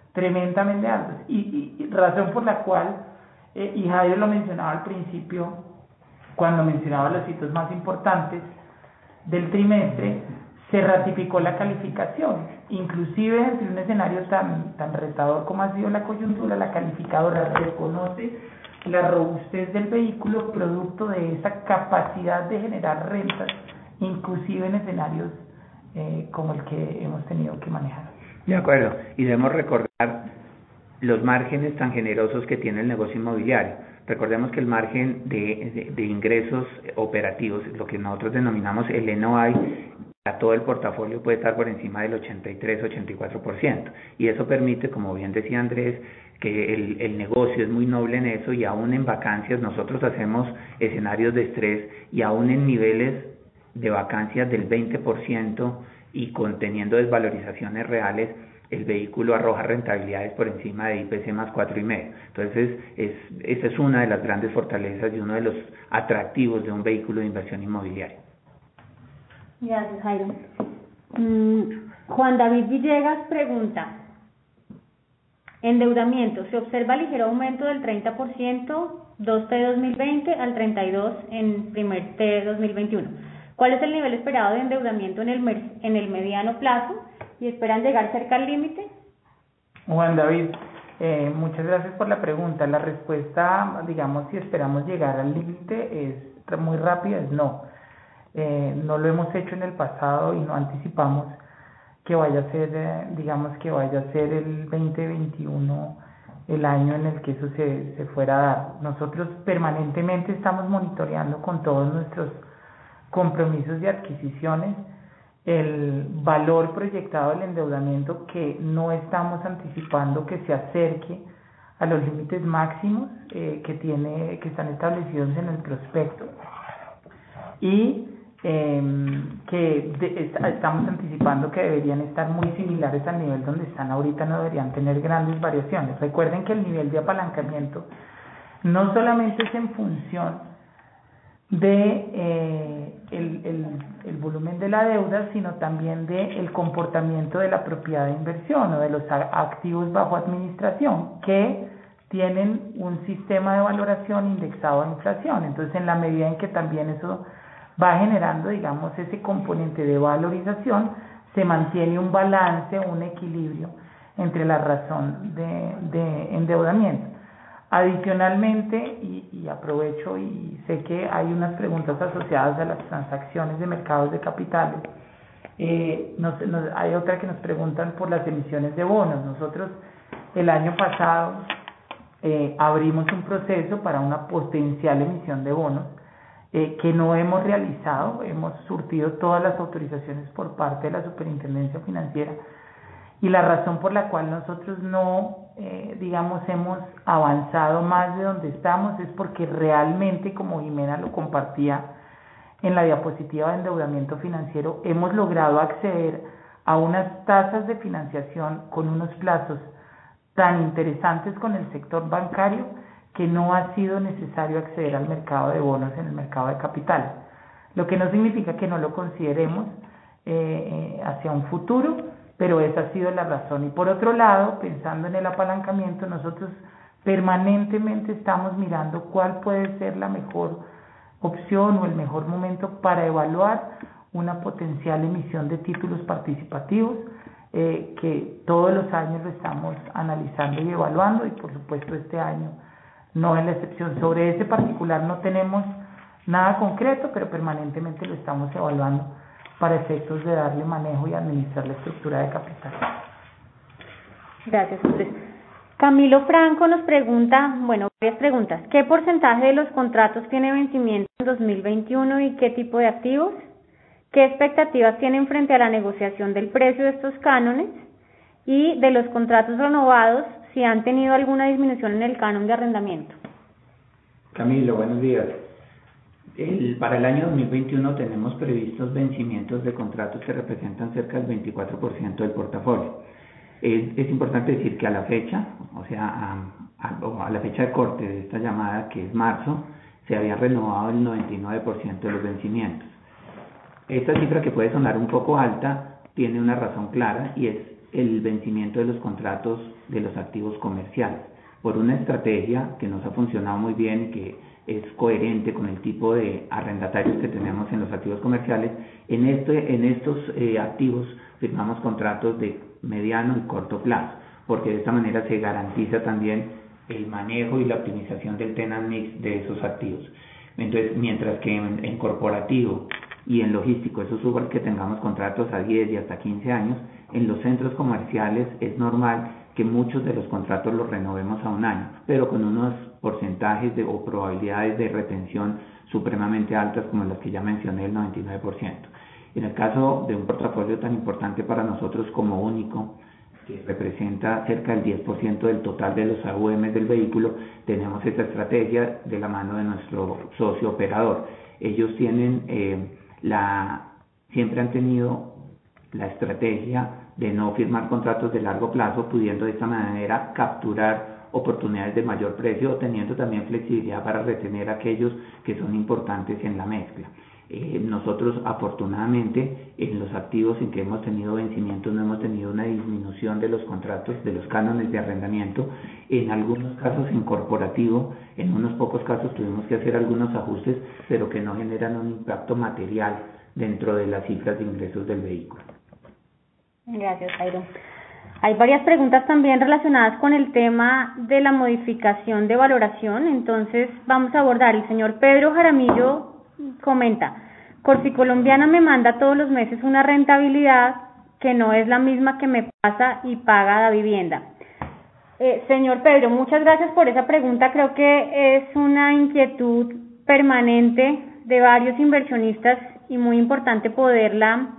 y razón por la cual, y Javier lo mencionaba al principio, cuando mencionaba los hitos más importantes del trimestre, se ratificó la calificación. Inclusive entre un escenario tan retador como ha sido la coyuntura, la calificadora reconoce la robustez del vehículo producto de esa capacidad de generar rentas, inclusive en escenarios como el que hemos tenido que manejar. De acuerdo, y debemos recordar los márgenes tan generosos que tiene el negocio inmobiliario. Recordemos que el margen de ingresos operativos, lo que nosotros denominamos el NOI, a todo el portafolio puede estar por encima del 83-84%, y eso permite, como bien decía Andrés, que el negocio es muy noble en eso, y aún en vacancias nosotros hacemos escenarios de estrés, y aún en niveles de vacancias del 20% y conteniendo desvalorizaciones reales, el vehículo arroja rentabilidades por encima de IPC más 4,5. Entonces, esa es una de las grandes fortalezas y uno de los atractivos de un vehículo de inversión inmobiliaria. Gracias, Jairo. Juan David Villegas pregunta, endeudamiento, se observa ligero aumento del 30%, 2T 2020 al 32% en primer T 2021. ¿Cuál es el nivel esperado de endeudamiento en el mediano plazo y esperan llegar cerca al límite? Juan David, muchas gracias por la pregunta. La respuesta, digamos, si esperamos llegar al límite es muy rápida, es no. No lo hemos hecho en el pasado y no anticipamos que vaya a ser, digamos, que vaya a ser el 2021 el año en el que eso se fuera a dar. Nosotros permanentemente estamos monitoreando con todos nuestros compromisos de adquisiciones el valor proyectado del endeudamiento, que no estamos anticipando que se acerque a los límites máximos que están establecidos en el prospecto, y estamos anticipando que deberían estar muy similares al nivel donde están ahorita, no deberían tener grandes variaciones. Recuerden que el nivel de apalancamiento no solamente es en función de el volumen de la deuda, sino también de el comportamiento de la propiedad de inversión o de los activos bajo administración, que tienen un sistema de valoración indexado a inflación. Entonces, en la medida en que también eso va generando, digamos, ese componente de valorización, se mantiene un balance, un equilibrio entre la razón de endeudamiento. Adicionalmente, y aprovecho y sé que hay unas preguntas asociadas a las transacciones de mercados de capitales, hay otra que nos preguntan por las emisiones de bonos. Nosotros el año pasado abrimos un proceso para una potencial emisión de bonos que no hemos realizado. Hemos surtido todas las autorizaciones por parte de la Superintendencia Financiera, y la razón por la cual nosotros no, hemos avanzado más de donde estamos es porque realmente, como Jimena lo compartía en la diapositiva de endeudamiento financiero, hemos logrado acceder a unas tasas de financiación con unos plazos tan interesantes con el sector bancario que no ha sido necesario acceder al mercado de bonos en el mercado de capitales, lo que no significa que no lo consideremos hacia un futuro, pero esa ha sido la razón. Y por otro lado, pensando en el apalancamiento, nosotros permanentemente estamos mirando cuál puede ser la mejor opción o el mejor momento para evaluar una potencial emisión de títulos participativos, que todos los años lo estamos analizando y evaluando, y por supuesto este año no es la excepción. Sobre ese particular no tenemos nada concreto, pero permanentemente lo estamos evaluando para efectos de darle manejo y administrar la estructura de capital. Gracias, José. Camilo Franco nos pregunta, varias preguntas. ¿Qué porcentaje de los contratos tiene vencimiento en 2021 y qué tipo de activos? ¿Qué expectativas tienen frente a la negociación del precio de estos cánones? Y de los contratos renovados, si han tenido alguna disminución en el canon de arrendamiento. Camilo, buenos días. Para el año 2021 tenemos previstos vencimientos de contratos que representan cerca del 24% del portafolio. Es importante decir que a la fecha, o sea, a la fecha de corte de esta llamada, que es marzo, se había renovado el 99% de los vencimientos. Esta cifra, que puede sonar un poco alta, tiene una razón clara, y es el vencimiento de los contratos de los activos comerciales. Por una estrategia que nos ha funcionado muy bien y que es coherente con el tipo de arrendatarios que tenemos en los activos comerciales, en estos activos firmamos contratos de mediano y corto plazo, porque de esta manera se garantiza también el manejo y la optimización del tenant mix de esos activos. Entonces, mientras que en corporativo y en logístico es usual que tengamos contratos a 10 y hasta 15 años, en los centros comerciales es normal que muchos de los contratos los renovemos a un año, pero con unos porcentajes o probabilidades de retención supremamente altas, como las que ya mencioné, el 99%. En el caso de un portafolio tan importante para nosotros como Único, que representa cerca del 10% del total de los AUM del vehículo, tenemos esta estrategia de la mano de nuestro socio operador. Ellos siempre han tenido la estrategia de no firmar contratos de largo plazo, pudiendo de esta manera capturar oportunidades de mayor precio, teniendo también flexibilidad para retener aquellos que son importantes en la mezcla. Nosotros, afortunadamente, en los activos en que hemos tenido vencimientos no hemos tenido una disminución de los contratos, de los cánones de arrendamiento. En algunos casos en corporativo, en unos pocos casos tuvimos que hacer algunos ajustes, pero que no generan un impacto material dentro de las cifras de ingresos del vehículo. Gracias, Jairo. Hay varias preguntas también relacionadas con el tema de la modificación de valoración, entonces vamos a abordar. El señor Pedro Jaramillo comenta: Corficolombiana me manda todos los meses una rentabilidad que no es la misma que me pasa y paga la vivienda. Señor Pedro, muchas gracias por esa pregunta. Creo que es una inquietud permanente de varios inversionistas y muy importante poderla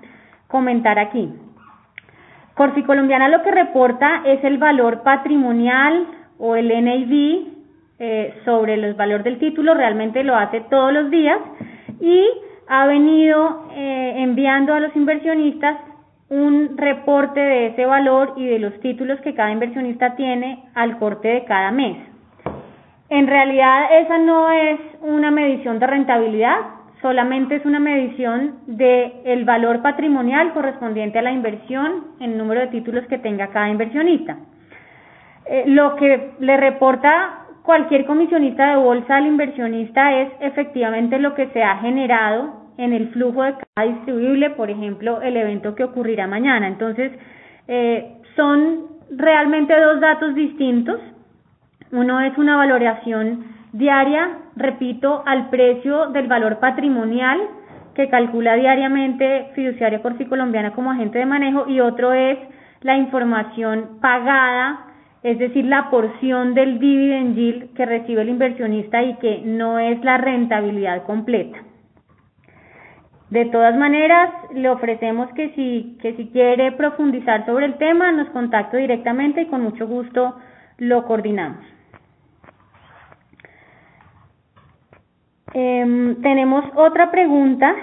comentar aquí. Corficolombiana lo que reporta es el valor patrimonial o el NAV sobre el valor del título, realmente lo hace todos los días y ha venido enviando a los inversionistas un reporte de ese valor y de los títulos que cada inversionista tiene al corte de cada mes. En realidad esa no es una medición de rentabilidad, solamente es una medición del valor patrimonial correspondiente a la inversión en el número de títulos que tenga cada inversionista. Lo que le reporta cualquier comisionista de bolsa al inversionista es efectivamente lo que se ha generado en el flujo de cada distribuible, por ejemplo, el evento que ocurrirá mañana. Entonces, son realmente dos datos distintos. Uno es una valoración diaria, repito, al precio del valor patrimonial que calcula diariamente Fiduciaria Corficolombiana como agente de manejo, y otro es la información pagada, es decir, la porción del dividend yield que recibe el inversionista y que no es la rentabilidad completa. De todas maneras, le ofrecemos que si quiere profundizar sobre el tema, nos contacte directamente y con mucho gusto lo coordinamos. Tenemos otra pregunta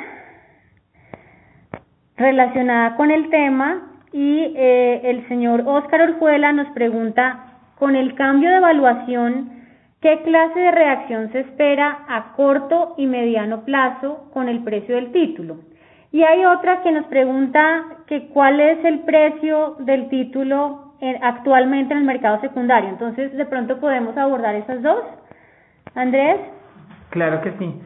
relacionada con el tema y el señor Óscar Orjuela nos pregunta: con el cambio de evaluación, ¿qué clase de reacción se espera a corto y mediano plazo con el precio del título? Y hay otra que nos pregunta que cuál es el precio del título actualmente en el mercado secundario. Entonces, de pronto podemos abordar esas dos. Andrés. Claro que sí.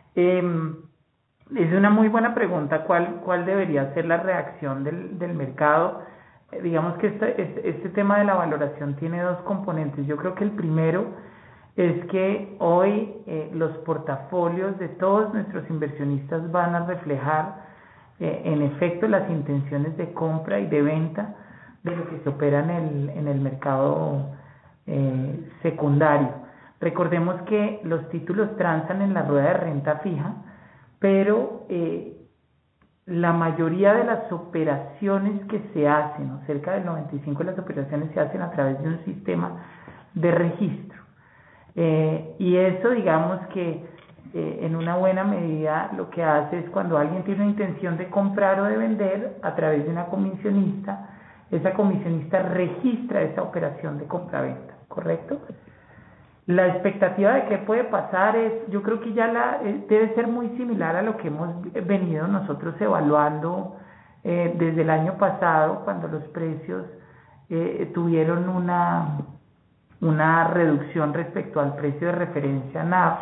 Es una muy buena pregunta. ¿Cuál debería ser la reacción del mercado? Digamos que este tema de la valoración tiene dos componentes. Yo creo que el primero es que hoy los portafolios de todos nuestros inversionistas van a reflejar en efecto las intenciones de compra y de venta de lo que se opera en el mercado secundario. Recordemos que los títulos transan en la rueda de renta fija, pero la mayoría de las operaciones que se hacen, o cerca del 95% de las operaciones, se hacen a través de un sistema de registro. Y eso, digamos que en una buena medida lo que hace es, cuando alguien tiene una intención de comprar o de vender a través de una comisionista, esa comisionista registra esa operación de compra-venta, ¿correcto? La expectativa de qué puede pasar yo creo que ya debe ser muy similar a lo que hemos venido nosotros evaluando desde el año pasado, cuando los precios tuvieron una reducción respecto al precio de referencia NAV,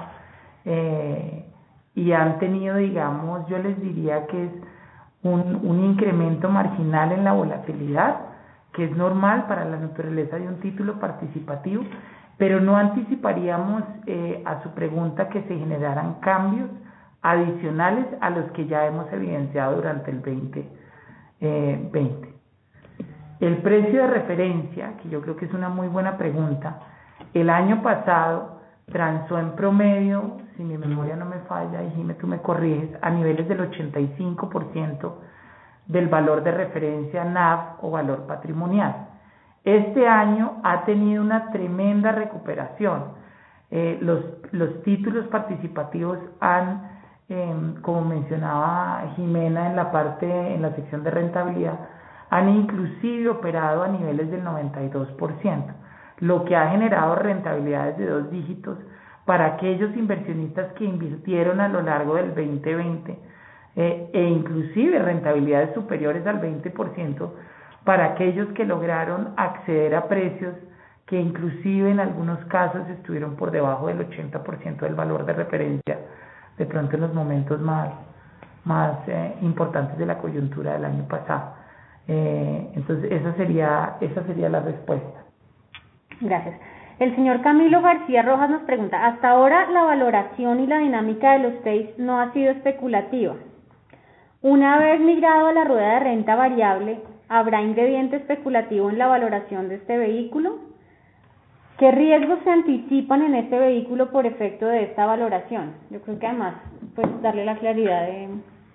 y han tenido, digamos, yo les diría que es un incremento marginal en la volatilidad, que es normal para la naturaleza de un título participativo, pero no anticiparíamos a su pregunta que se generaran cambios adicionales a los que ya hemos evidenciado durante el 2020. El precio de referencia, que yo creo que es una muy buena pregunta, el año pasado transó en promedio, si mi memoria no me falla, y Jimé, tú me corriges, a niveles del 85% del valor de referencia NAV o valor patrimonial. Este año ha tenido una tremenda recuperación. Los títulos participativos han, como mencionaba Jimena en la sección de rentabilidad, han inclusive operado a niveles del 92%, lo que ha generado rentabilidades de 2 dígitos para aquellos inversionistas que invirtieron a lo largo del 2020, e inclusive rentabilidades superiores al 20% para aquellos que lograron acceder a precios que inclusive en algunos casos estuvieron por debajo del 80% del valor de referencia, de pronto en los momentos más importantes de la coyuntura del año pasado. Entonces esa sería la respuesta. Gracias. El señor Camilo García Rojas nos pregunta: hasta ahora la valoración y la dinámica de los TEIs no ha sido especulativa. Una vez migrado a la rueda de renta variable, ¿habrá ingrediente especulativo en la valoración de este vehículo? ¿Qué riesgos se anticipan en este vehículo por efecto de esta valoración? Yo creo que además, pues, darle la claridad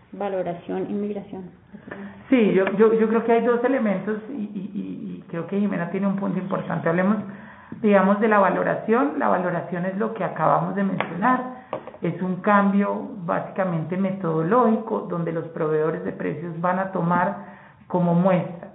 valoración y migración. Sí, yo creo que hay dos elementos y creo que Jimena tiene un punto importante. Hablemos, digamos, de la valoración. La valoración es lo que acabamos de mencionar. Es un cambio básicamente metodológico donde los proveedores de precios van a tomar como muestra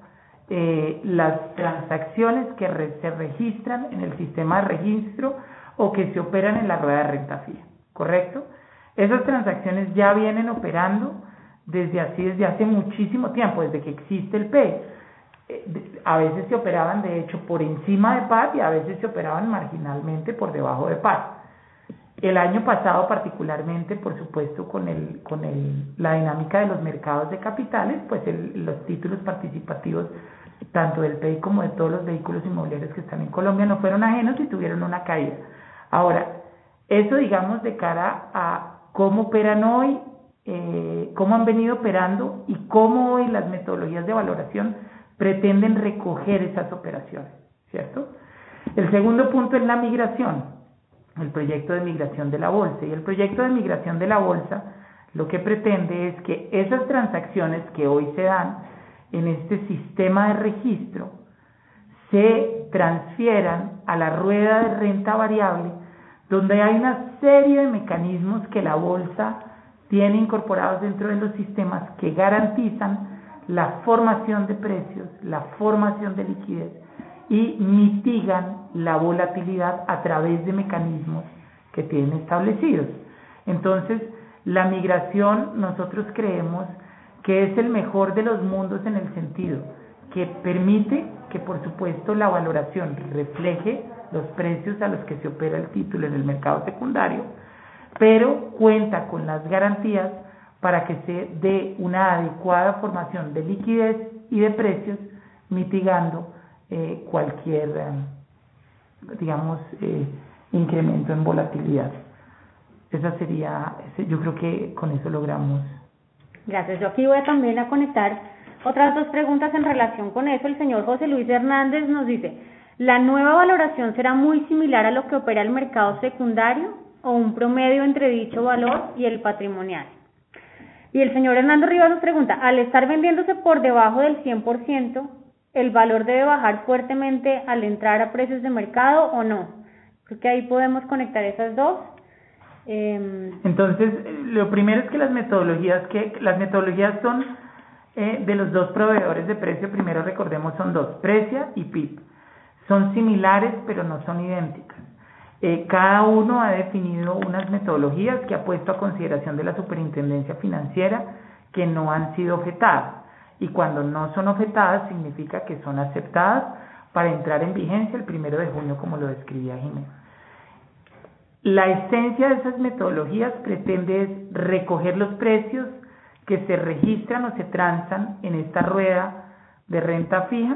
las transacciones que se registran en el sistema de registro o que se operan en la rueda de renta fija, ¿correcto? Esas transacciones ya vienen operando desde hace muchísimo tiempo, desde que existe el PEI. A veces se operaban de hecho por encima de par y a veces se operaban marginalmente por debajo de par. El año pasado particularmente, por supuesto, con la dinámica de los mercados de capitales, pues los títulos participativos tanto del PEI como de todos los vehículos inmobiliarios que están en Colombia no fueron ajenos y tuvieron una caída. Ahora, eso digamos de cara a cómo operan hoy, cómo han venido operando y cómo hoy las metodologías de valoración pretenden recoger esas operaciones, ¿cierto? El segundo punto es la migración, el proyecto de migración de la bolsa. Y el proyecto de migración de la bolsa lo que pretende es que esas transacciones que hoy se dan en este sistema de registro se transfieran a la rueda de renta variable, donde hay una serie de mecanismos que la bolsa tiene incorporados dentro de los sistemas que garantizan la formación de precios, la formación de liquidez y mitigan la volatilidad a través de mecanismos que tienen establecidos. Entonces, la migración nosotros creemos que es el mejor de los mundos en el sentido que permite que por supuesto la valoración refleje los precios a los que se opera el título en el mercado secundario, pero cuenta con las garantías para que se dé una adecuada formación de liquidez y de precios, mitigando cualquier, incremento en volatilidad. Yo creo que con eso logramos. Gracias. Yo aquí voy también a conectar otras dos preguntas en relación con eso. El señor José Luis Hernández nos dice, ¿la nueva valoración será muy similar a lo que opera el mercado secundario o un promedio entre dicho valor y el patrimonial? Y el señor Hernando Rivas nos pregunta, al estar vendiéndose por debajo del 100%, ¿el valor debe bajar fuertemente al entrar a precios de mercado o no? Creo que ahí podemos conectar esas dos. Entonces, lo primero es que las metodologías son de los dos proveedores de precio, primero recordemos son dos, Precia y PIP. Son similares pero no son idénticas. Cada uno ha definido unas metodologías que ha puesto a consideración de la Superintendencia Financiera que no han sido objetadas. Y cuando no son objetadas significa que son aceptadas para entrar en vigencia el 1 de junio, como lo describía Jiménez. La esencia de esas metodologías pretende recoger los precios que se registran o se transan en esta rueda de renta fija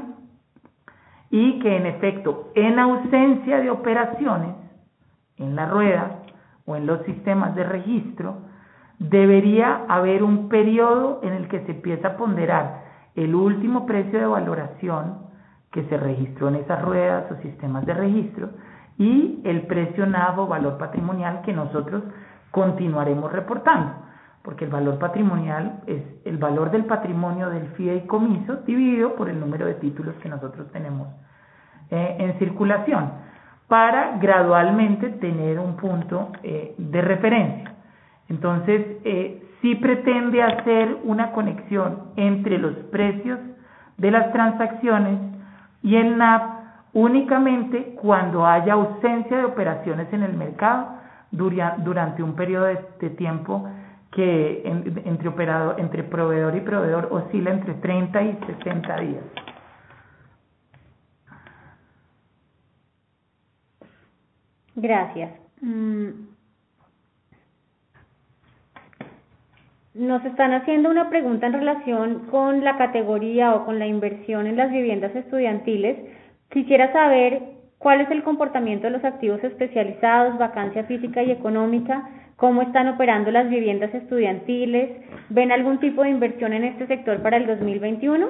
y que en efecto, en ausencia de operaciones en la rueda o en los sistemas de registro, debería haber un periodo en el que se empieza a ponderar el último precio de valoración que se registró en esas ruedas o sistemas de registro y el precio NAV o valor patrimonial que nosotros continuaremos reportando, porque el valor patrimonial es el valor del patrimonio del fideicomiso dividido por el número de títulos que nosotros tenemos en circulación, para gradualmente tener un punto de referencia. Entonces, sí pretende hacer una conexión entre los precios de las transacciones y el NAV únicamente cuando haya ausencia de operaciones en el mercado durante un periodo de tiempo que entre proveedor y proveedor oscila entre 30 y 60 días. Gracias. Nos están haciendo una pregunta en relación con la categoría o con la inversión en las viviendas estudiantiles. Quisiera saber cuál es el comportamiento de los activos especializados, vacancia física y económica, cómo están operando las viviendas estudiantiles, ¿ven algún tipo de inversión en este sector para el 2021?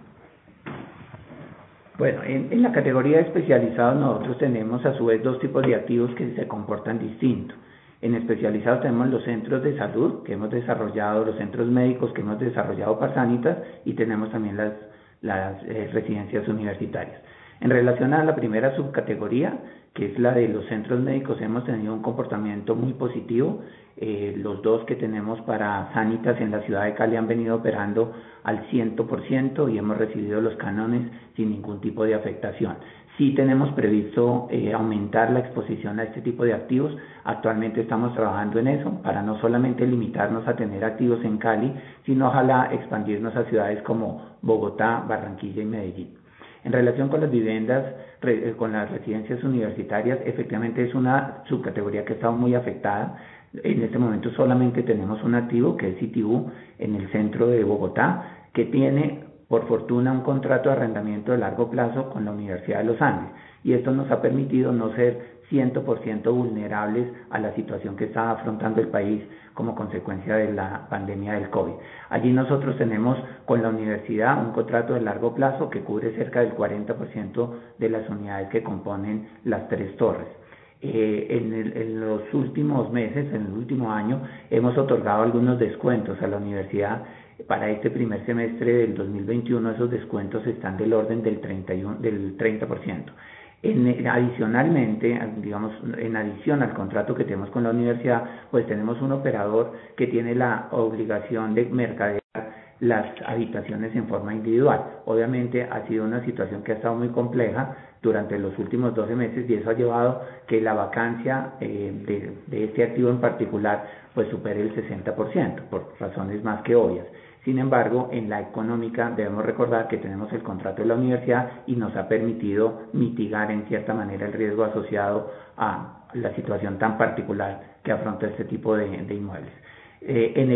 Bueno, en la categoría de especializados nosotros tenemos a su vez dos tipos de activos que se comportan distintos. En especializados tenemos los centros de salud que hemos desarrollado, los centros médicos que hemos desarrollado para Sanitas, y tenemos también las residencias universitarias. En relación a la primera subcategoría, que es la de los centros médicos, hemos tenido un comportamiento muy positivo. Los dos que tenemos para Sanitas en la ciudad de Cali han venido operando al 100% y hemos recibido los cánones sin ningún tipo de afectación. Sí tenemos previsto aumentar la exposición a este tipo de activos. Actualmente estamos trabajando en eso para no solamente limitarnos a tener activos en Cali, sino ojalá expandirnos a ciudades como Bogotá, Barranquilla y Medellín. En relación con las viviendas, con las residencias universitarias, efectivamente es una subcategoría que ha estado muy afectada. En este momento solamente tenemos un activo que es ITU en el centro de Bogotá, que tiene por fortuna un contrato de arrendamiento de largo plazo con la Universidad de los Andes, y esto nos ha permitido no ser 100% vulnerables a la situación que está afrontando el país como consecuencia de la pandemia del COVID. Allí nosotros tenemos con la universidad un contrato de largo plazo que cubre cerca del 40% de las unidades que componen las 3 torres. En los últimos meses, en el último año, hemos otorgado algunos descuentos a la universidad. Para este primer semestre del 2021 esos descuentos están del orden del 30%. Adicionalmente, digamos, en adición al contrato que tenemos con la universidad, pues tenemos un operador que tiene la obligación de mercadear las habitaciones en forma individual. Obviamente ha sido una situación que ha estado muy compleja durante los últimos 12 meses y eso ha llevado que la vacancia de este activo en particular pues supere el 60% por razones más que obvias. Sin embargo, en la económica debemos recordar que tenemos el contrato de la universidad y nos ha permitido mitigar en cierta manera el riesgo asociado a la situación tan particular que afronta este tipo de inmuebles. En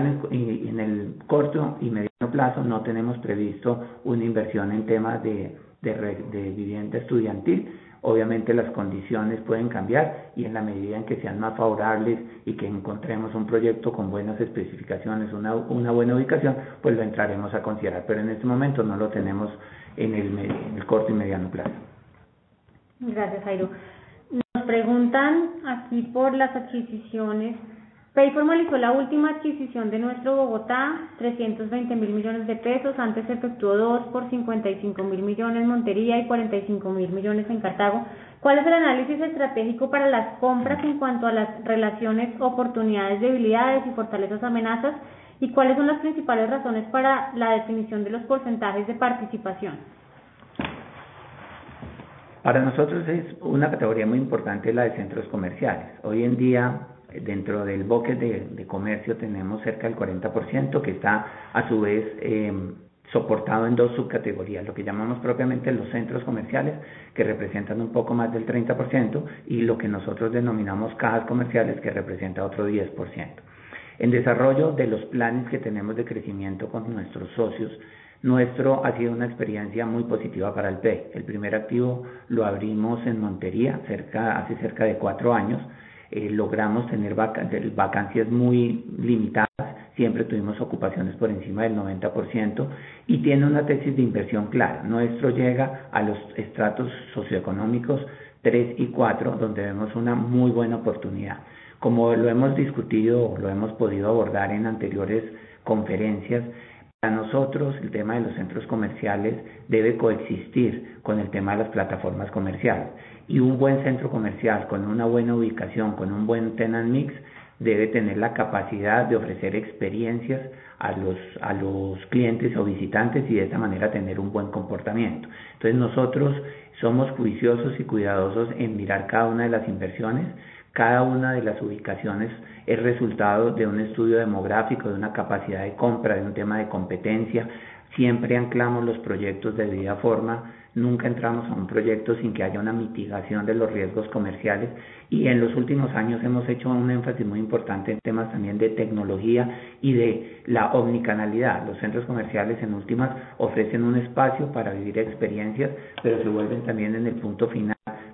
el corto y mediano plazo no tenemos previsto una inversión en temas de vivienda estudiantil. Obviamente las condiciones pueden cambiar y en la medida en que sean más favorables y que encontremos un proyecto con buenas especificaciones, una buena ubicación, pues lo entraremos a considerar, pero en este momento no lo tenemos en el corto y mediano plazo. Gracias, Jairo. Nos preguntan aquí por las adquisiciones. PEI formalizó la última adquisición de Nuestro Bogotá, 320.000 millones de pesos. Antes se efectuó 2 por 55.000 millones en Montería y 45.000 millones en Cartago. ¿Cuál es el análisis estratégico para las compras en cuanto a las relaciones, oportunidades, debilidades y fortalezas, amenazas? ¿Y cuáles son las principales razones para la definición de los porcentajes de participación? Para nosotros es una categoría muy importante la de centros comerciales. Hoy en día, dentro del bucket de comercio tenemos cerca del 40% que está a su vez soportado en 2 subcategorías, lo que llamamos propiamente los centros comerciales, que representan un poco más del 30%, y lo que nosotros denominamos cajas comerciales, que representa otro 10%. En desarrollo de los planes que tenemos de crecimiento con nuestros socios, nuestro ha sido una experiencia muy positiva para el PEI. El primer activo lo abrimos en Montería hace cerca de 4 años. Logramos tener vacancias muy limitadas, siempre tuvimos ocupaciones por encima del 90% y tiene una tesis de inversión clara. Nuestro llega a los estratos socioeconómicos 3 y 4, donde vemos una muy buena oportunidad. Como lo hemos discutido, lo hemos podido abordar en anteriores conferencias, para nosotros el tema de los centros comerciales debe coexistir con el tema de las plataformas comerciales, y un buen centro comercial con una buena ubicación, con un buen tenant mix, debe tener la capacidad de ofrecer experiencias a los clientes o visitantes y de esta manera tener un buen comportamiento. Entonces nosotros somos juiciosos y cuidadosos en mirar cada una de las inversiones. Cada una de las ubicaciones es resultado de un estudio demográfico, de una capacidad de compra, de un tema de competencia. Siempre anclamos los proyectos de debida forma, nunca entramos a un proyecto sin que haya una mitigación de los riesgos comerciales, y en los últimos años hemos hecho un énfasis muy importante en temas también de tecnología y de la omnicanalidad. Los centros comerciales en últimas ofrecen un espacio para vivir experiencias, pero se vuelven también en el punto final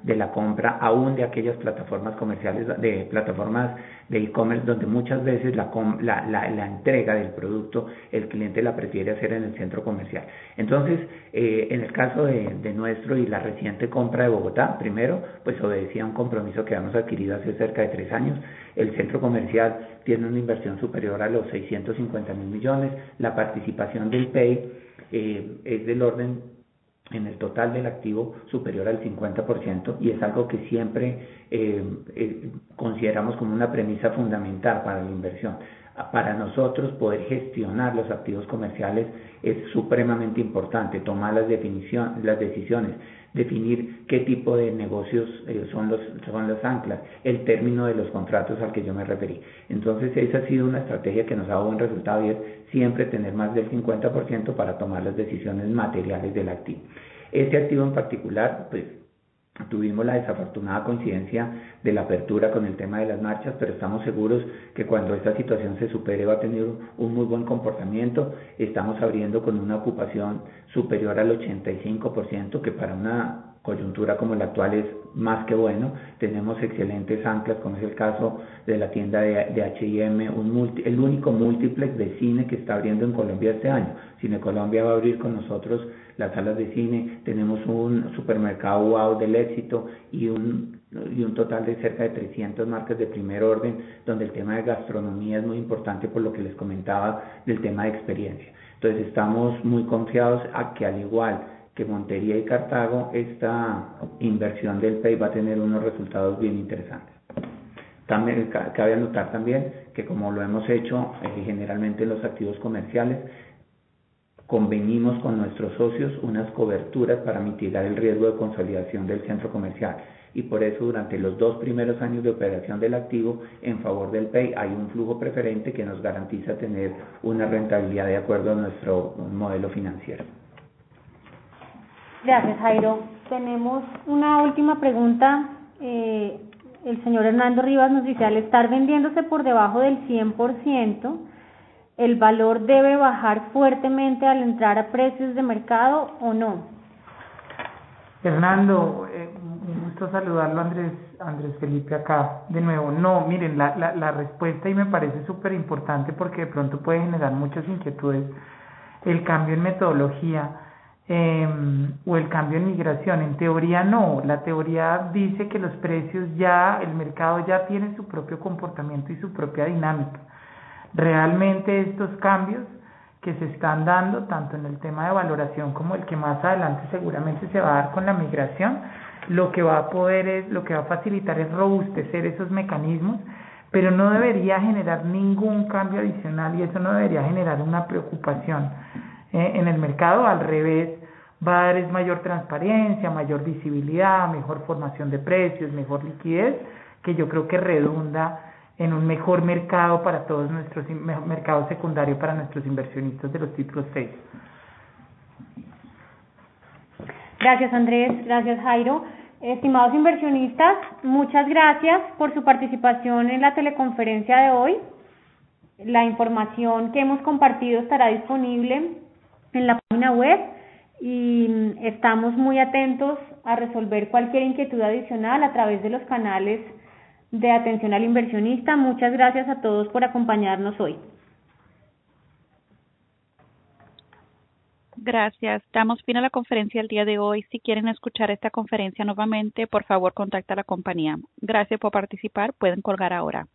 de la compra, aún de aquellas plataformas comerciales, de plataformas de e-commerce, donde muchas veces la entrega del producto el cliente la prefiere hacer en el centro comercial. Entonces, en el caso de nuestro y la reciente compra de Bogotá, primero, pues obedecía a un compromiso que habíamos adquirido hace cerca de 3 años. El centro comercial tiene una inversión superior a los 650.000 millones, la participación del PEI es del orden en el total del activo superior al 50%, y es algo que siempre consideramos como una premisa fundamental para la inversión. Para nosotros poder gestionar los activos comerciales es supremamente importante, tomar las decisiones, definir qué tipo de negocios son las anclas, el término de los contratos al que yo me referí. Entonces esa ha sido una estrategia que nos ha dado buen resultado, y es siempre tener más del 50% para tomar las decisiones materiales del activo. Este activo en particular, pues tuvimos la desafortunada coincidencia de la apertura con el tema de las marchas, pero estamos seguros que cuando esta situación se supere va a tener un muy buen comportamiento. Estamos abriendo con una ocupación superior al 85%, que para una coyuntura como la actual es más que bueno. Tenemos excelentes anclas, como es el caso de la tienda de H&M, el único múltiplex de cine que está abriendo en Colombia este año. Cine Colombia va a abrir con nosotros las salas de cine. Tenemos un supermercado Wow del éxito y un total de cerca de 300 marcas de primer orden, donde el tema de gastronomía es muy importante por lo que les comentaba del tema de experiencia. Entonces estamos muy confiados a que, al igual que Montería y Cartago, esta inversión del PEI va a tener unos resultados bien interesantes. También cabe anotar también que, como lo hemos hecho generalmente en los activos comerciales, convenimos con nuestros socios unas coberturas para mitigar el riesgo de consolidación del centro comercial, y por eso durante los 2 primeros años de operación del activo en favor del PEI hay un flujo preferente que nos garantiza tener una rentabilidad de acuerdo a nuestro modelo financiero. Gracias, Jairo. Tenemos una última pregunta. El señor Hernando Rivas nos dice: al estar vendiéndose por debajo del 100%, ¿el valor debe bajar fuertemente al entrar a precios de mercado o no? Hernando, un gusto saludarlo, Andrés Felipe, acá de nuevo. No, miren, la respuesta, y me parece súper importante porque de pronto puede generar muchas inquietudes, el cambio en metodología o el cambio en migración. En teoría no, la teoría dice que los precios el mercado ya tiene su propio comportamiento y su propia dinámica. Realmente estos cambios que se están dando, tanto en el tema de valoración como el que más adelante seguramente se va a dar con la migración, lo que va a facilitar es robustecer esos mecanismos, pero no debería generar ningún cambio adicional, y eso no debería generar una preocupación en el mercado. Al revés, va a dar mayor transparencia, mayor visibilidad, mejor formación de precios, mejor liquidez, que yo creo que redunda en un mejor mercado para todos nuestros mercados secundarios, para nuestros inversionistas de los títulos 6. Gracias, Andrés. Gracias, Jairo. Estimados inversionistas, muchas gracias por su participación en la teleconferencia de hoy. La información que hemos compartido estará disponible en la página web, y estamos muy atentos a resolver cualquier inquietud adicional a través de los canales de atención al inversionista. Muchas gracias a todos por acompañarnos hoy. Gracias. Damos fin a la conferencia el día de hoy. Si quieren escuchar esta conferencia nuevamente, por favor contacta a la compañía. Gracias por participar. Pueden colgar ahora.